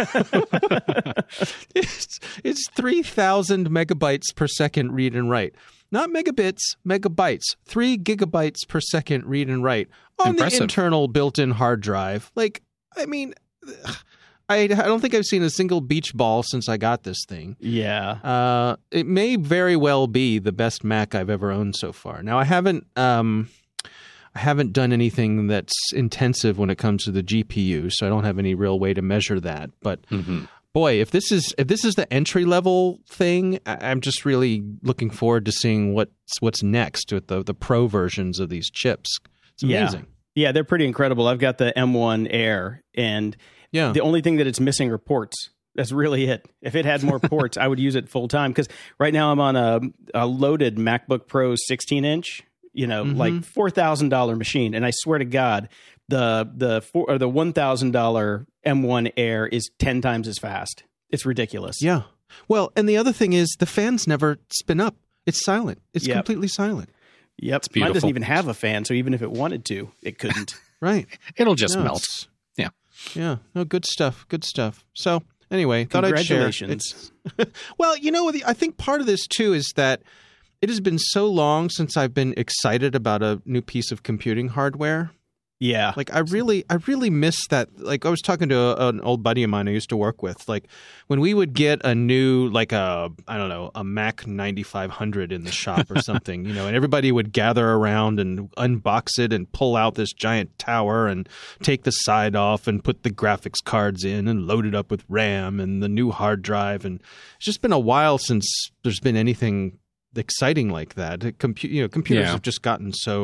it's it's three thousand megabytes per second read and write. Not megabits, megabytes. Three gigabytes per second read and write on Impressive. the internal built-in hard drive. Like, I mean, I, I don't think I've seen a single beach ball since I got this thing. Yeah. Uh, it may very well be the best Mac I've ever owned so far. Now, I haven't um, I haven't done anything that's intensive when it comes to the G P U, so I don't have any real way to measure that. But Mhm. boy, if this is if this is the entry level thing, I- I'm just really looking forward to seeing what's what's next with the the pro versions of these chips. It's Yeah. amazing. Yeah, they're pretty incredible. I've got the M one Air, and Yeah. the only thing that it's missing are ports. That's really it. If it had more ports, I would use it full time. Because right now I'm on a, a loaded MacBook Pro sixteen inch, you know, Mhm. like four thousand dollars machine. And I swear to God, the the four, or the one thousand dollars M one Air is ten times as fast. It's ridiculous. Yeah. Well, and the other thing is the fans never spin up. It's silent. It's Yep. completely silent. Yep. Mine beautiful. doesn't even have a fan, so even if it wanted to, it couldn't. Right. It'll just No, melt. it's- Yeah. Yeah. No, good stuff. Good stuff. So anyway, thought I'd share. Congratulations. It's- well, you know, I think part of this too is that it has been so long since I've been excited about a new piece of computing hardware. Yeah. Like I really, I really miss that. Like I was talking to a, an old buddy of mine I used to work with. Like when we would get a new, like a, I don't know, a Mac ninety-five hundred in the shop or something, you know, and everybody would gather around and unbox it and pull out this giant tower and take the side off and put the graphics cards in and load it up with RAM and the new hard drive. And it's just been a while since there's been anything exciting like that. Compu- you know, computers Yeah. have just gotten so.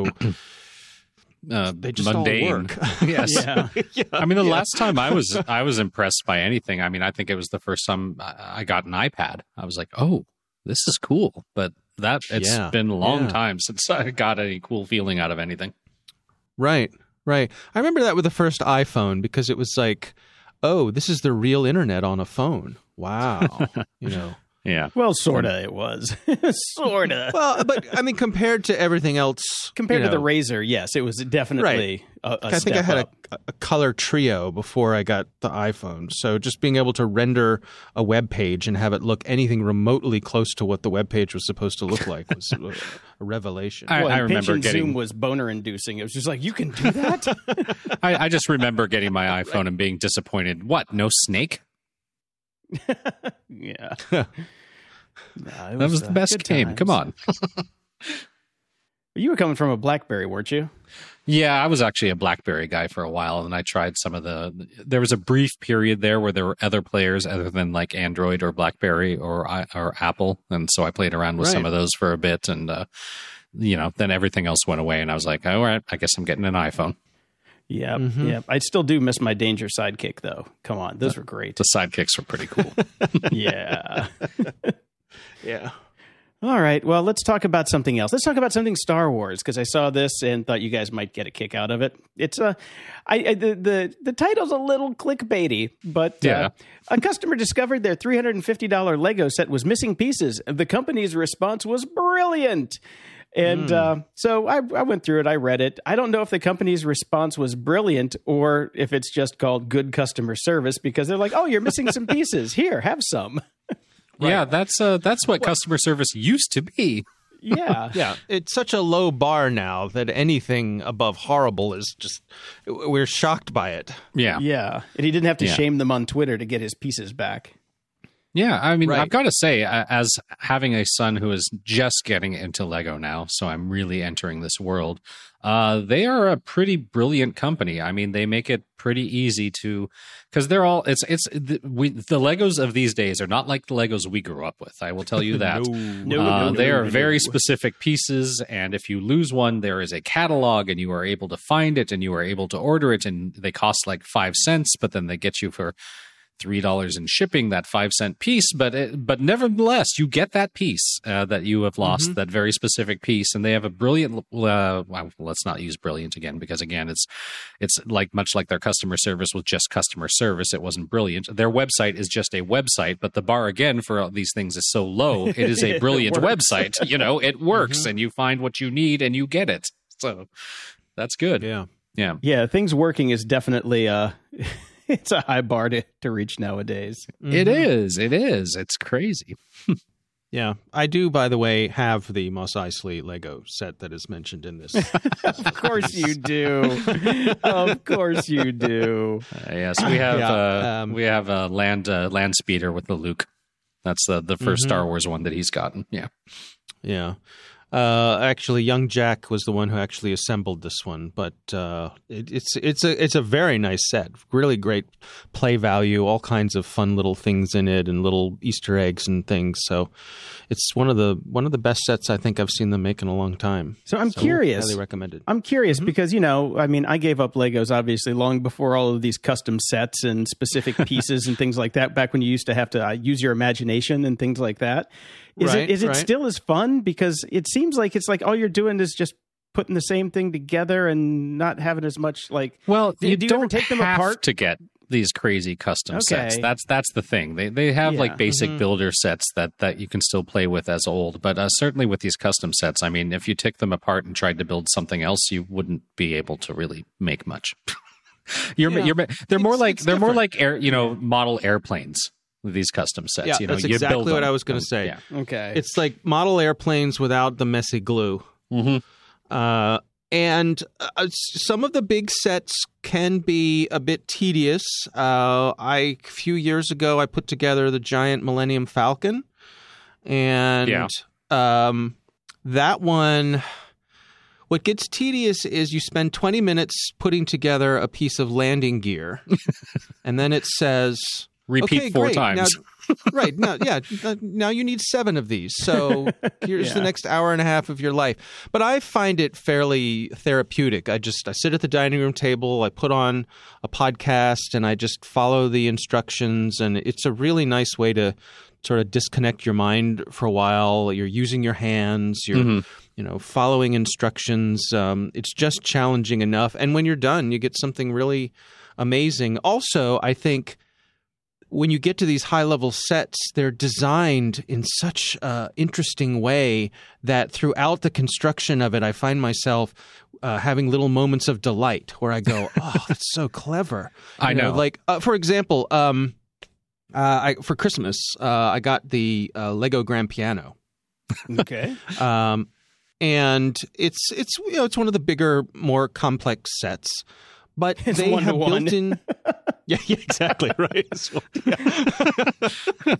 Uh, They just mundane. all work. Yes. Yeah. yeah, I mean, the yeah. last time I was I was impressed by anything. I mean, I think it was the first time I I got an iPad. I was like, oh, this is cool. But that it's Yeah. been a long Yeah. time since I got any cool feeling out of anything. Right, right. I remember that with the first iPhone because it was like, oh, this is the real internet on a phone. Wow. you know. Yeah. Well, sorta it was. sorta. Well, but I mean, compared to everything else, Compared you to the know, Razor, yes, it was definitely a, a I think step I had up. a, a color trio before I got the iPhone. So just being able to render a web page and have it look anything remotely close to what the web page was supposed to look like was a, a revelation. I, Boy, I and remember pinch and getting. zoom was boner inducing. It was just like, you can do that? I, I just remember getting my iPhone and being disappointed. What? No snake? yeah. Nah, it That was the uh, best good game. times. Come on. You were coming from a BlackBerry, weren't you? Yeah, I was actually a BlackBerry guy for a while, and I tried some of the. There was a brief period there where there were other players other than like Android or BlackBerry or I- or Apple, and so I played around with some Right. of those for a bit, and uh, you know, then everything else went away, and I was like, all right, I guess I'm getting an iPhone. Yeah. Mhm. Yeah. I still do miss my Danger Sidekick, though. Come on. Those were great. The sidekicks were pretty cool. yeah. yeah. All right. Well, let's talk about something else. Let's talk about something Star Wars, because I saw this and thought you guys might get a kick out of it. It's a, I, I the, the the title's a little clickbaity, but Yeah. uh, a customer discovered their three hundred fifty dollars Lego set was missing pieces. The company's response was brilliant. And uh, so I, I went through it. I read it. I don't know if the company's response was brilliant or if it's just called good customer service, because they're like, oh, you're missing some pieces. Here, have some. Yeah, that's uh, that's what customer service used to be. Yeah. Yeah, it's such a low bar now that anything above horrible is just, we're shocked by it. Yeah. Yeah. And he didn't have to Yeah. shame them on Twitter to get his pieces back. Yeah, I mean, Right. I've got to say, uh, as having a son who is just getting into Lego now, so I'm really entering this world, uh, they are a pretty brilliant company. I mean, they make it pretty easy to, because they're all, it's, it's, the, we, the Legos of these days are not like the Legos we grew up with. I will tell you that. No, Uh, no, they no, are no. very specific pieces, and if you lose one, there is a catalog, and you are able to find it, and you are able to order it, and they cost like five cents, but then they get you for three dollars in shipping, that five cent piece, but it, but nevertheless, you get that piece uh, that you have lost, mm-hmm. that very specific piece, and they have a brilliant. Uh, well, let's not use brilliant again, because again, it's it's like much like their customer service was just customer service. It wasn't brilliant. Their website is just a website, but the bar again for all these things is so low. It is a brilliant website. You know, it works, mm-hmm. and you find what you need and you get it. So that's good. Yeah, yeah, yeah. Things working is definitely uh it's a high bar to, to reach nowadays. Mm-hmm. It is. It is. It's crazy. Yeah. I do, by the way, have the Mos Eisley Lego set that is mentioned in this. Of course you do. Of course you do. Uh, yes, we have Yeah, uh, um, we have a land uh, land speeder with the Luke. That's the the 1st Mm-hmm. Star Wars one that he's gotten. Yeah. Yeah. Uh, actually, young Jack was the one who actually assembled this one, but uh, it, it's it's a it's a very nice set. Really great play value, all kinds of fun little things in it, and little Easter eggs and things. So, it's one of the one of the best sets I think I've seen them make in a long time. So I'm curious. Highly recommended. I'm curious Mm-hmm. because, you know, I mean, I gave up Legos obviously long before all of these custom sets and specific pieces and things like that. Back when you used to have to uh, use your imagination and things like that. Is Right, it is it right. still as fun? Because it seems like it's like all you're doing is just putting the same thing together and not having as much like. Well, do, you do you don't ever take them have apart to get these crazy custom Okay. sets. That's that's the thing. They they have Yeah. like basic Mm-hmm. builder sets that that you can still play with as old. But uh, certainly with these custom sets, I mean, if you took them apart and tried to build something else, you wouldn't be able to really make much. you're Yeah. you're they're more It's- like it's they're more different. like air you know model airplanes with these custom sets. Yeah, you know, that's you exactly build what them. I was going Um, to say. Yeah. Okay. It's like model airplanes without the messy glue. Mm-hmm. Uh, and uh, s- some of the big sets can be a bit tedious. Uh, I a few years ago I put together the giant Millennium Falcon, and Yeah. um, that one. What gets tedious is you spend twenty minutes putting together a piece of landing gear, and then it says Repeat okay, four great. times. Now, right. Now, yeah. Now you need seven of these. So here's the Yeah. next hour and a half of your life. But I find it fairly therapeutic. I just I sit at the dining room table. I put on a podcast and I just follow the instructions. And it's a really nice way to sort of disconnect your mind for a while. You're using your hands. You're Mm-hmm. you know following instructions. Um, it's just challenging enough. And when you're done, you get something really amazing. Also, I think when you get to these high-level sets, they're designed in such an interesting way that throughout the construction of it, I find myself uh, having little moments of delight where I go, oh, that's so clever. I You know. Like, uh, for example, um, uh, I, for Christmas, uh, I got the uh, Lego Grand Piano. okay. Um, and it's, it's, you know, it's one of the bigger, more complex sets. But It's they have one-to-one. built in. Yeah, yeah, exactly. Right. It's one- yeah.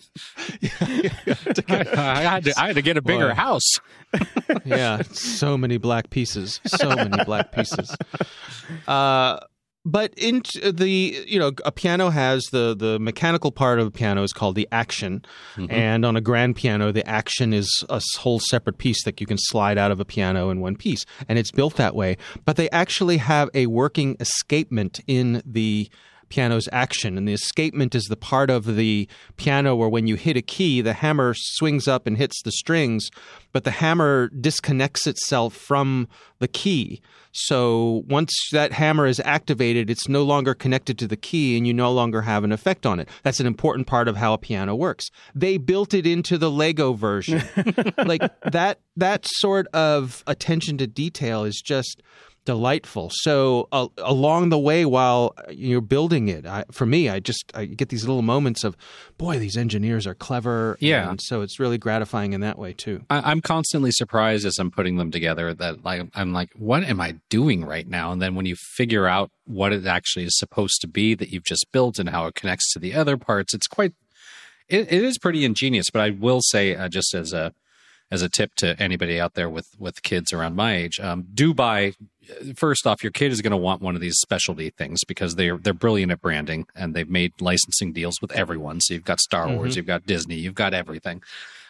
I, I had to I had to get a bigger Boy. house. Yeah, so many black pieces. So many black pieces. Uh, but in the you know a piano has the the mechanical part of a piano is called the action, and on a grand piano the action is a whole separate piece that you can slide out of a piano in one piece, and it's built that way. But they actually have a working escapement in the piano's action, and the escapement is the part of the piano where when you hit a key, the hammer swings up and hits the strings, but the hammer disconnects itself from the key. So once that hammer is activated, it's no longer connected to the key and you no longer have an effect on it. That's an important part of how a piano works. They built it into the Lego version. Like that that sort of attention to detail is just delightful. So uh, along the way while you're building it, I, for me, I just I get these little moments of, boy, these engineers are clever. Yeah. And so it's really gratifying in that way too. I, I'm constantly surprised as I'm putting them together that like I'm like, what am I doing right now? And then when you figure out what it actually is supposed to be that you've just built and how it connects to the other parts, it's quite, it, it is pretty ingenious. But I will say, uh, just as a as a tip to anybody out there with with kids around my age, um, do buy. First off, your kid is going to want one of these specialty things because they're they're brilliant at branding and they've made licensing deals with everyone. So you've got Star Wars, you've got Disney, you've got everything.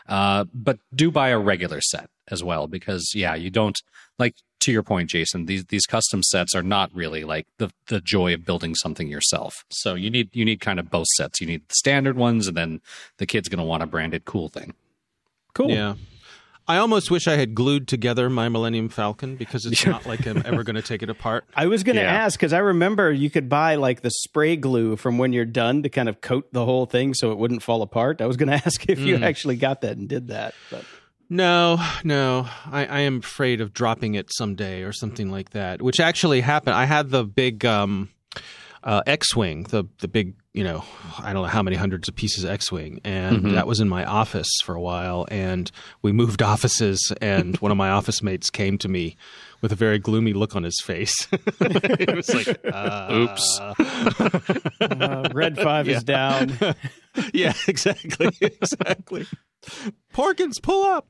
Uh, but do buy a regular set as well, because yeah, you don't like, to your point, Jason, these these custom sets are not really like the the joy of building something yourself. So you need you need kind of both sets. You need the standard ones, and then the kid's going to want a branded cool thing. Cool. Yeah. I almost wish I had glued together my Millennium Falcon, because it's not like I'm ever going to take it apart. I was going to Yeah. ask, because I remember you could buy like the spray glue from when you're done to kind of coat the whole thing so it wouldn't fall apart. I was going to ask if you actually got that and did that. But No, no. I, I am afraid of dropping it someday or something like that, which actually happened. I had the big um, uh, X-Wing, the, the big, you know, I don't know how many hundreds of pieces of X-Wing, and Mm-hmm. that was in my office for a while, and we moved offices, and one of my office mates came to me with a very gloomy look on his face. It was like, uh, Oops. uh, Red Five is down. Yeah, exactly, exactly. Porkins, pull up.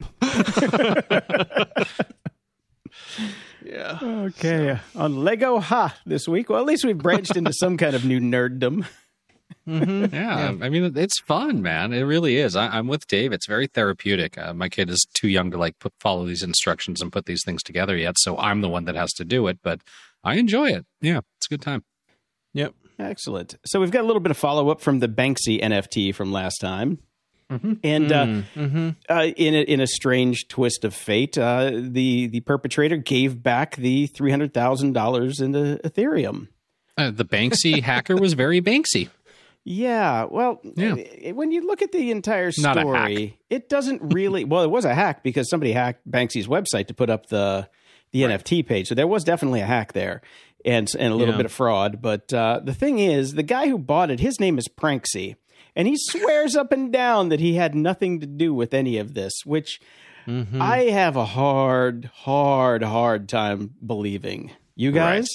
Yeah. Okay, on Lego Ha this week. Well, at least we've branched into some kind of new nerddom. Yeah, I mean, it's fun, man. It really is. I, I'm with Dave. It's very therapeutic. Uh, my kid is too young to like put, follow these instructions and put these things together yet, so I'm the one that has to do it. But I enjoy it. Yeah, it's a good time. Yep. Excellent. So we've got a little bit of follow up from the Banksy N F T from last time. And uh, Mm-hmm. uh, in a, in a strange twist of fate, uh, the the perpetrator gave back the three hundred thousand dollars into Ethereum. Uh, the Banksy hacker was very Banksy. Yeah, well, Yeah. uh, when you look at the entire Not a hack. story, it doesn't really. Well, it was a hack because somebody hacked Banksy's website to put up the the N F T page, so there was definitely a hack there, and and a little Yeah. bit of fraud. But uh, the thing is, the guy who bought it, his name is Pranksy, and he swears up and down that he had nothing to do with any of this, which Mm-hmm. I have a hard, hard, hard time believing. You guys?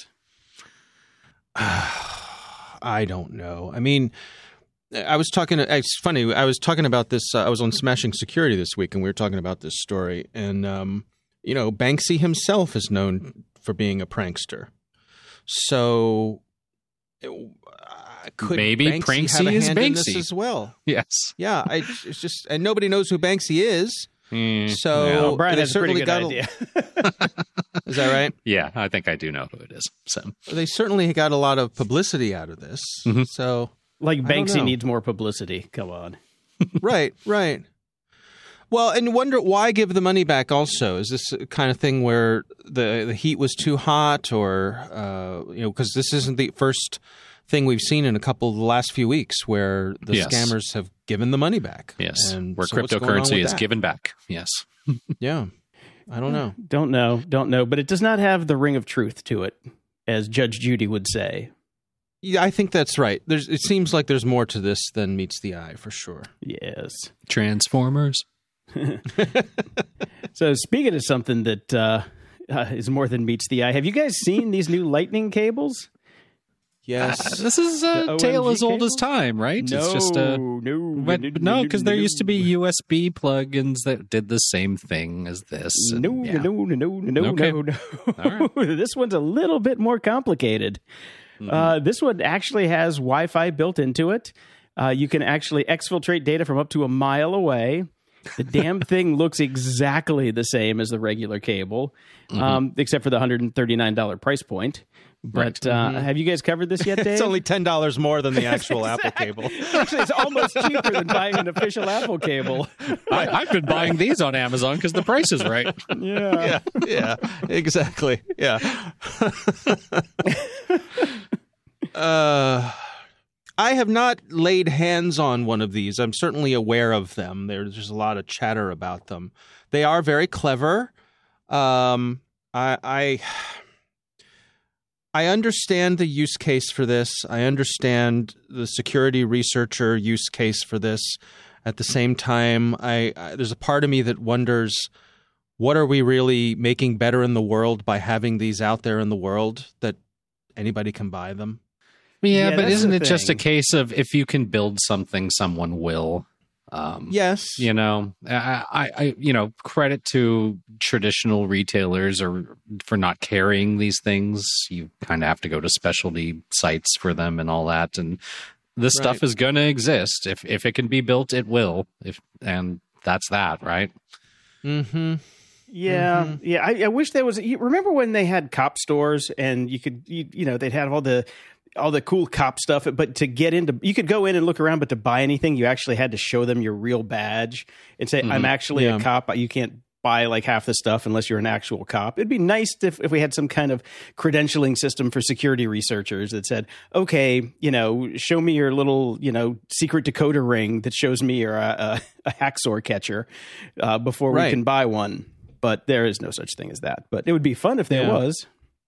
I don't know. I mean, I was talking. It's funny. I was talking about this. Uh, I was on Smashing Security this week, and we were talking about this story. And um, you know, Banksy himself is known for being a prankster. So, uh, could Maybe Banksy, Pranksy have a is hand in this Banksy. as well? Yes. Yeah, I, it's just, and nobody knows who Banksy is. Mm, So yeah. Well, Brian they has a pretty certainly good got. idea. A, is that right? Yeah, I think I do know who it is. So They certainly got a lot of publicity out of this. Mm-hmm. So. Like I don't Banksy know. needs more publicity. Come on. Right, right. Well, and wonder why give the money back also? Is this a kind of thing where the the heat was too hot, or, uh, you know, because this isn't the first thing we've seen in a couple of the last few weeks where the Yes. scammers have given the money back. yes, And where so what's going on cryptocurrency with is that? given back. Yes. Yeah, I don't know. Don't know. Don't know. But it does not have the ring of truth to it, as Judge Judy would say. Yeah, I think that's right. There's, it seems like there's more to this than meets the eye, for sure. Yes. Transformers. So speaking of something that uh, uh, is more than meets the eye, have you guys seen these new lightning cables? Yes. This is a The tale O M G as old as cable? time, right? No, It's just a. no, But, but no, because there used to be U S B plugins that did the same thing as this. and No, yeah. no, no, no, no, Okay. no, no. All This one's a little bit more complicated. Mm-hmm. Uh, this one actually has Wi-Fi built into it. Uh, you can actually exfiltrate data from up to a mile away. The damn thing looks exactly the same as the regular cable, Mm-hmm. um, except for the one hundred thirty-nine dollars price point. But uh, have you guys covered this yet, Dave? It's only ten dollars more than the actual Apple cable. Actually, it's almost cheaper than buying an official Apple cable. I, I've been buying these on Amazon because the price is right. Yeah. Yeah, yeah, exactly. Yeah. uh, I have not laid hands on one of these. I'm certainly aware of them. There's just a lot of chatter about them. They are very clever. Um, I, I, I understand the use case for this. I understand the security researcher use case for this. At the same time, I, I there's a part of me that wonders, what are we really making better in the world by having these out there in the world that anybody can buy them? Yeah, Yeah, but that's isn't the it just a thing. case of if you can build something, someone will? Um, Yes. You know, I, I, I, you know, credit to traditional retailers or for not carrying these things. You kind of have to go to specialty sites for them and all that. And this stuff Right. is going to exist. If if it can be built, it will. If and that's that, right? Mm-hmm. Yeah, Mm-hmm. yeah. I, I wish there was. You remember when they had cop stores and you could, you, you know, they'd have all the all the cool cop stuff, but to get into, you could go in and look around, but to buy anything, you actually had to show them your real badge and say, Mm-hmm. "I'm actually Yeah. a cop." You can't buy like half the stuff unless you're an actual cop. It'd be nice if, if we had some kind of credentialing system for security researchers that said, okay, you know, show me your little, you know, secret decoder ring that shows me you're a, a, a hacksaw catcher uh, before Right. we can buy one. But there is no such thing as that. But it would be fun if there Yeah. was.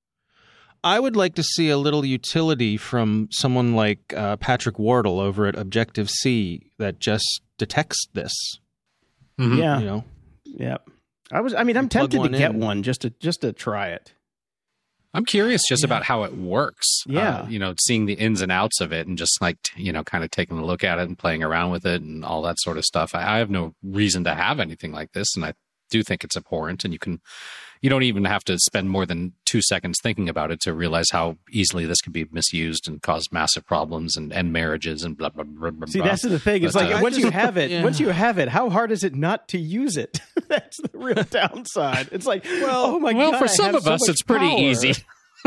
I would like to see a little utility from someone like uh, Patrick Wardle over at Objective-C that just detects this. Mhm. Yeah. You know, Yeah. I was, I mean, I'm You plug tempted to one get in. one just to, just to try it. I'm curious just about how it works. Yeah. Uh, you know, seeing the ins and outs of it and just like, t- you know, kind of taking a look at it and playing around with it and all that sort of stuff. I, I have no reason to have anything like this. And I do think it's abhorrent, and you can, you don't even have to spend more than two seconds thinking about it to realize how easily this can be misused and cause massive problems and end marriages and blah, blah, blah, blah. See, blah. that's the thing. It's But, like uh, once you have it, yeah. once you have it, how hard is it not to use it? That's the real downside. It's like, well, oh my well, god. for I some have of so us, much it's pretty power. easy.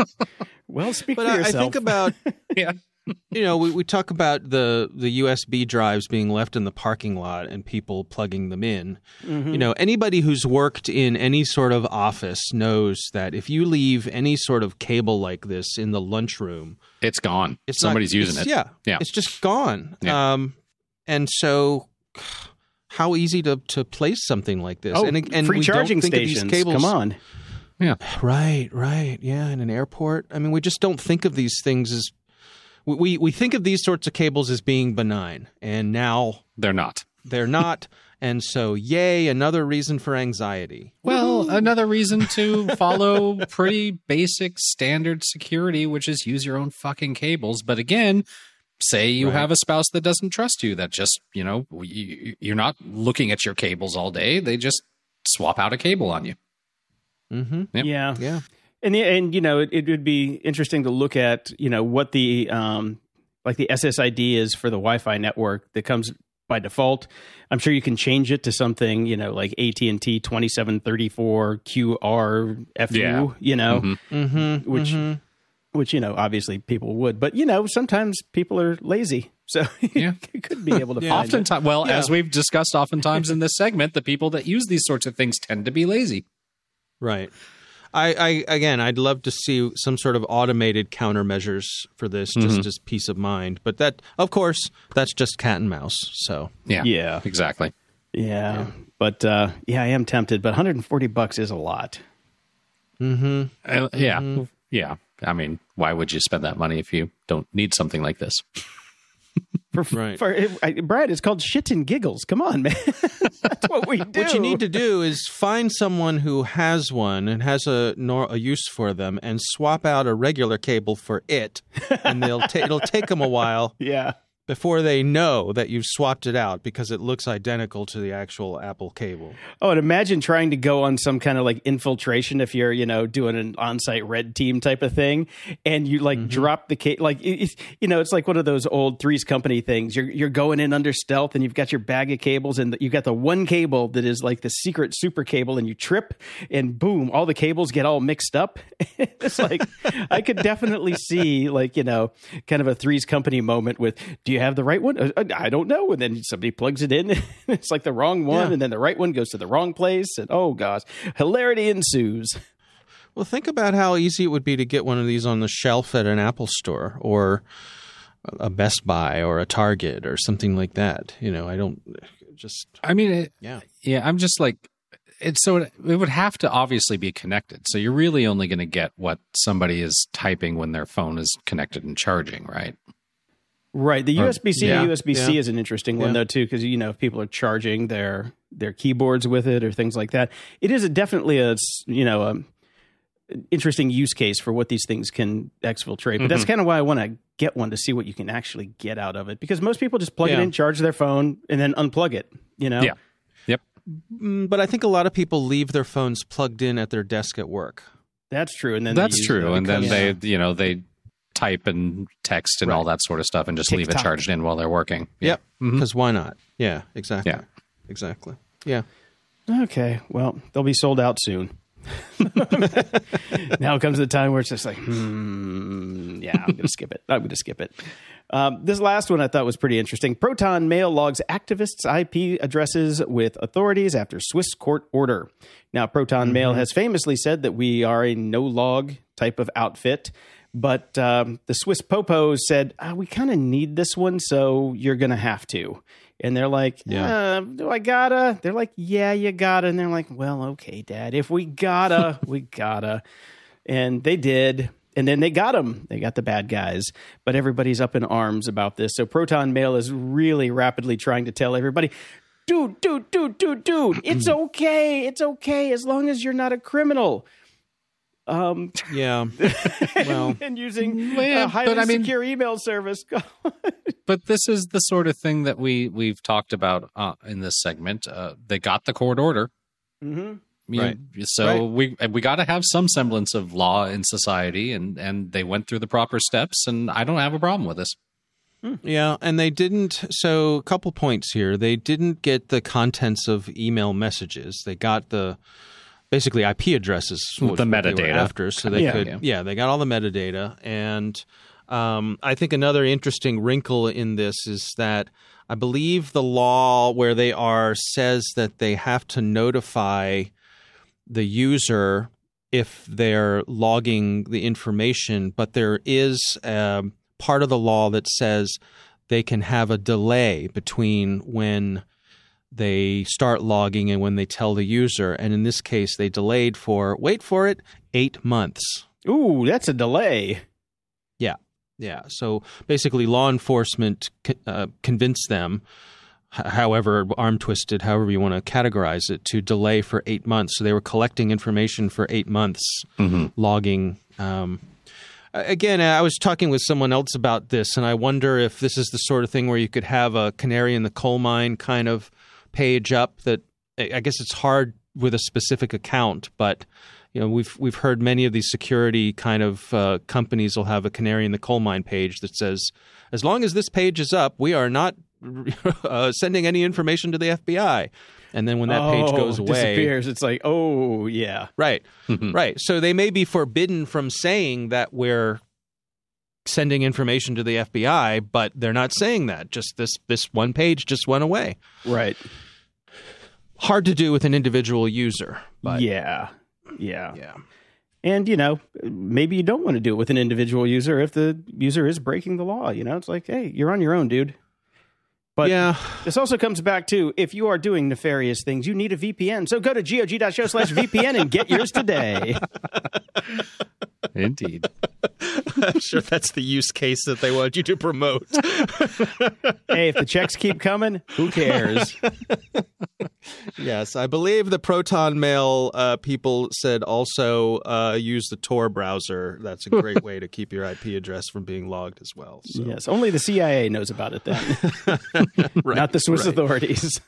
Well, speak but for I, I yourself. think about, Yeah. you know, we, we talk about the, the U S B drives being left in the parking lot and people plugging them in. Mm-hmm. You know, anybody who's worked in any sort of office knows that if you leave any sort of cable like this in the lunchroom, It's gone. it's not- Somebody's using it's- it. Yeah, Yeah. it's just gone. Yeah. Um, and so, how easy to, to place something like this? oh, and and free we charging don't think of these stations. cables. Come on. Right, right, yeah, in an airport. I mean, we just don't think of these things as we we, we think of these sorts of cables as being benign, and now They're not. they're not. And so, yay, another reason for anxiety. Well, another reason to follow pretty basic standard security, which is use your own fucking cables. But again, say you Right. have a spouse that doesn't trust you, that just, you know, you, you're not looking at your cables all day. They just swap out a cable on you. Mm-hmm. Yep. Yeah. Yeah. And and you know, it, it would be interesting to look at, you know, what the um like the S S I D is for the Wi-Fi network that comes by default. I'm sure you can change it to something, you know, like A T and T twenty-seven thirty-four Q R F U, Yeah. you know, Mhm. Mm-hmm. which which you know, obviously people would, but you know, sometimes people are lazy. So Yeah. you could be able to Yeah. find it. Oftentimes, well, Yeah. as we've discussed oftentimes in this segment, the people that use these sorts of things tend to be lazy. Right. I, I again, I'd love to see some sort of automated countermeasures for this, just as peace of mind. But that, of course, that's just cat and mouse. So Yeah. Yeah. Exactly. Yeah. But uh yeah, I am tempted, but one hundred forty bucks is a lot. Uh, yeah. Yeah. I mean, why would you spend that money if you don't need something like this? For, Right. for I, Brad, it's called shit and giggles. Come on, man. That's what we do. what you need to do is find someone who has one and has a nor- a use for them, and swap out a regular cable for it, and they'll ta- it'll take them a while Yeah. before they know that you've swapped it out because it looks identical to the actual Apple cable. Oh, and imagine trying to go on some kind of like infiltration if you're, you know, doing an on-site red team type of thing, and you like drop the cable. Like, it, it's, you know, it's like one of those old Three's Company things. You're you're going in under stealth, and you've got your bag of cables, and you've got the one cable that is like the secret super cable, and you trip, and boom, all the cables get all mixed up. It's like I could definitely see like, you know, kind of a Three's Company moment with, do you have the right one? Uh, I don't know. And then somebody plugs it in. It's like the wrong one. Yeah. And then the right one goes to the wrong place. And oh gosh, hilarity ensues. Well, think about how easy it would be to get one of these on the shelf at an Apple store or a Best Buy or a Target or something like that. You know, I don't just, I mean, it, yeah. yeah, I'm just like, it's so it, it would have to obviously be connected. So you're really only going to get what somebody is typing when their phone is connected and charging, right? Right. The Or- U S B C yeah, to U S B C yeah. is an interesting one Yeah. though too, because you know if people are charging their their keyboards with it or things like that, it is a, definitely a s- you know a interesting use case for what these things can exfiltrate. But that's kind of why I want to get one to see what you can actually get out of it, because most people just plug it Yeah. in, charge their phone, and then unplug it. You know. Yeah. Yep. Mm, But I think a lot of people leave their phones plugged in at their desk at work. That's true. And then they That's use true. the- And then Yeah. they, you know, they type and text and all that sort of stuff and just leave it TikTok. charged in while they're working. Yeah. Yep. Because why not? Yeah, exactly. Yeah. Exactly. Yeah. Okay, well, they'll be sold out soon. Now comes the time where it's just like, hmm, yeah, I'm going to skip it. I'm going to skip it. Um, this last one I thought was pretty interesting. Proton Mail logs activists' I P addresses with authorities after Swiss court order. Now, Proton mm-hmm. Mail has famously said that we are a no-log type of outfit, but um, the Swiss Popos said, ah, we kind of need this one, so you're going to have to. And they're like, yeah. uh, do I gotta? They're like, yeah, you gotta. And they're like, well, okay, Dad, if we gotta, we gotta. And they did. And then they got them. They got the bad guys. But everybody's up in arms about this. So Proton Mail is really rapidly trying to tell everybody, dude, dude, dude, dude, dude, it's okay. It's okay as long as you're not a criminal. Um, yeah. Well, and, and using yeah, a highly but, I mean, secure email service. But this is the sort of thing that we we've talked about uh, in this segment. Uh, they got the court order, mm-hmm. you, right? So right. we we got to have some semblance of law in society, and and they went through the proper steps, and I don't have a problem with this. Yeah, and they didn't. So a couple points here. They didn't get the contents of email messages. They got the. Basically, I P addresses, the metadata after, so they yeah, could, yeah. yeah, they got all the metadata, and um, I think another interesting wrinkle in this is that I believe the law where they are says that they have to notify the user if they're logging the information, but there is um, part of the law that says they can have a delay between when they start logging and when they tell the user. And in this case, they delayed for, wait for it, eight months. Ooh, that's a delay. Yeah. Yeah. So basically, law enforcement uh, convinced them, however arm twisted, however you want to categorize it, to delay for eight months. So they were collecting information for eight months, mm-hmm. logging. Um, again, I was talking with someone else about this, and I wonder if this is the sort of thing where you could have a canary in the coal mine kind of page up that I guess it's hard with a specific account, but you know we've we've heard many of these security kind of uh, companies will have a canary in the coal mine page that says, as long as this page is up, we are not uh, sending any information to the F B I. And then when that oh, page goes away, disappears, it's like, oh yeah, right, right. So they may be forbidden from saying that we're sending information to the F B I, but they're not saying that. Just this this one page just went away. Right. Hard to do with an individual user. But yeah. Yeah. Yeah. And, you know, maybe you don't want to do it with an individual user if the user is breaking the law. You know, it's like, hey, you're on your own, dude. But yeah. This also comes back to, if you are doing nefarious things, you need a V P N. So go to gog.show slash VPN and get yours today. Indeed. I'm sure that's the use case that they want you to promote. Hey, if the checks keep coming, who cares? Yes, I believe the Proton Mail uh, people said also uh, use the Tor browser. That's a great way to keep your I P address from being logged as well. So. Yes, only the C I A knows about it then. Right, not the Swiss right. authorities.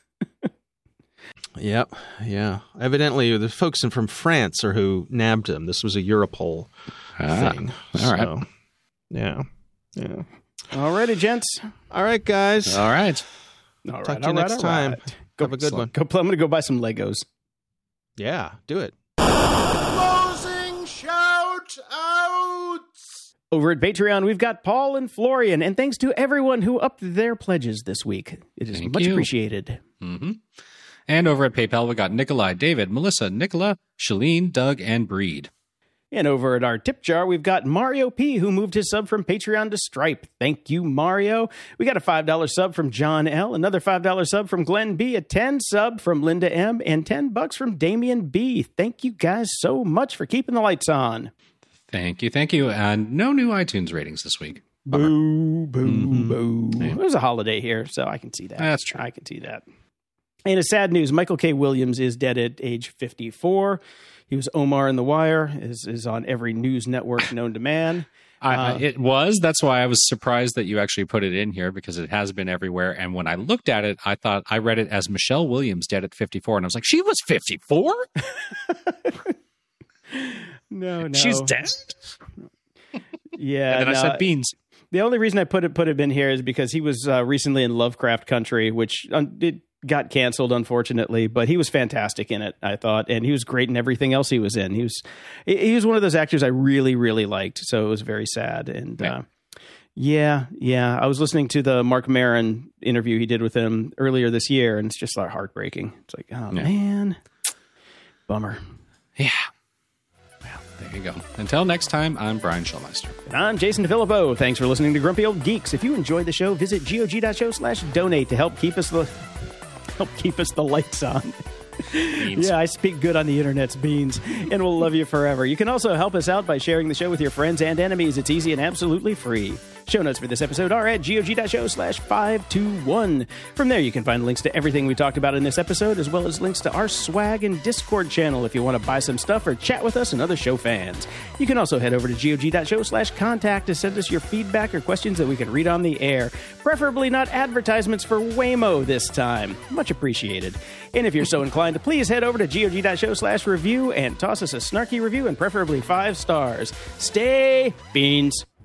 Yep, yeah. Evidently, the folks from France are who nabbed him. This was a Europol ah, thing. All right. So, yeah, yeah. All righty, gents. All right, guys. All right. All right, Talk to all you right, next all time. right. Go, Have a good one. Go, I'm going to go buy some Legos. Yeah, do it. Closing shout outs. Over at Patreon, we've got Paul and Florian, and thanks to everyone who upped their pledges this week. It is Thank much you. appreciated. Mm-hmm. And over at PayPal, we got Nikolai, David, Melissa, Nicola, Shalene, Doug, and Breed. And over at our tip jar, we've got Mario P, who moved his sub from Patreon to Stripe. Thank you, Mario. We got a five dollars sub from John L, another five dollars sub from Glenn B, a ten sub from Linda M, and ten bucks from Damian B. Thank you guys so much for keeping the lights on. Thank you, thank you. And no new iTunes ratings this week. Boo, boo, Mm-hmm. boo. Yeah. It was a holiday here, so I can see that. That's true. I can see that. And a sad news, Michael K. Williams is dead at age fifty-four. He was Omar in The Wire, is, is on every news network known to man. I, Uh, I, it was. That's why I was surprised that you actually put it in here, because it has been everywhere. And when I looked at it, I thought I read it as Michelle Williams dead at fifty-four. And I was like, she was fifty-four? No, no. She's dead? Yeah. And then no, I said beans. The only reason I put it put him in here is because he was uh, recently in Lovecraft Country, which um, it got canceled, unfortunately, but he was fantastic in it, I thought, and he was great in everything else he was in. He was he was one of those actors I really, really liked, so it was very sad. And yeah, uh, yeah, yeah, I was listening to the Mark Maron interview he did with him earlier this year, and it's just like heartbreaking. It's like, oh, yeah. man, bummer. Yeah. Well, there you go. Until next time, I'm Brian Schulmeister. And I'm Jason DeFilippo. Thanks for listening to Grumpy Old Geeks. If you enjoyed the show, visit gog.show slash donate to help keep us the... help keep us the lights on. Beans. Yeah, I speak good on the internet's beans, and we'll love you forever. You can also help us out by sharing the show with your friends and enemies. It's easy and absolutely free. Show notes for this episode are at gog.show slash 521. From there, you can find links to everything we talked about in this episode, as well as links to our swag and Discord channel if you want to buy some stuff or chat with us and other show fans. You can also head over to gog.show slash contact to send us your feedback or questions that we can read on the air. Preferably not advertisements for Waymo this time. Much appreciated. And if you're so inclined, please head over to gog.show slash review and toss us a snarky review and preferably five stars. Stay beans.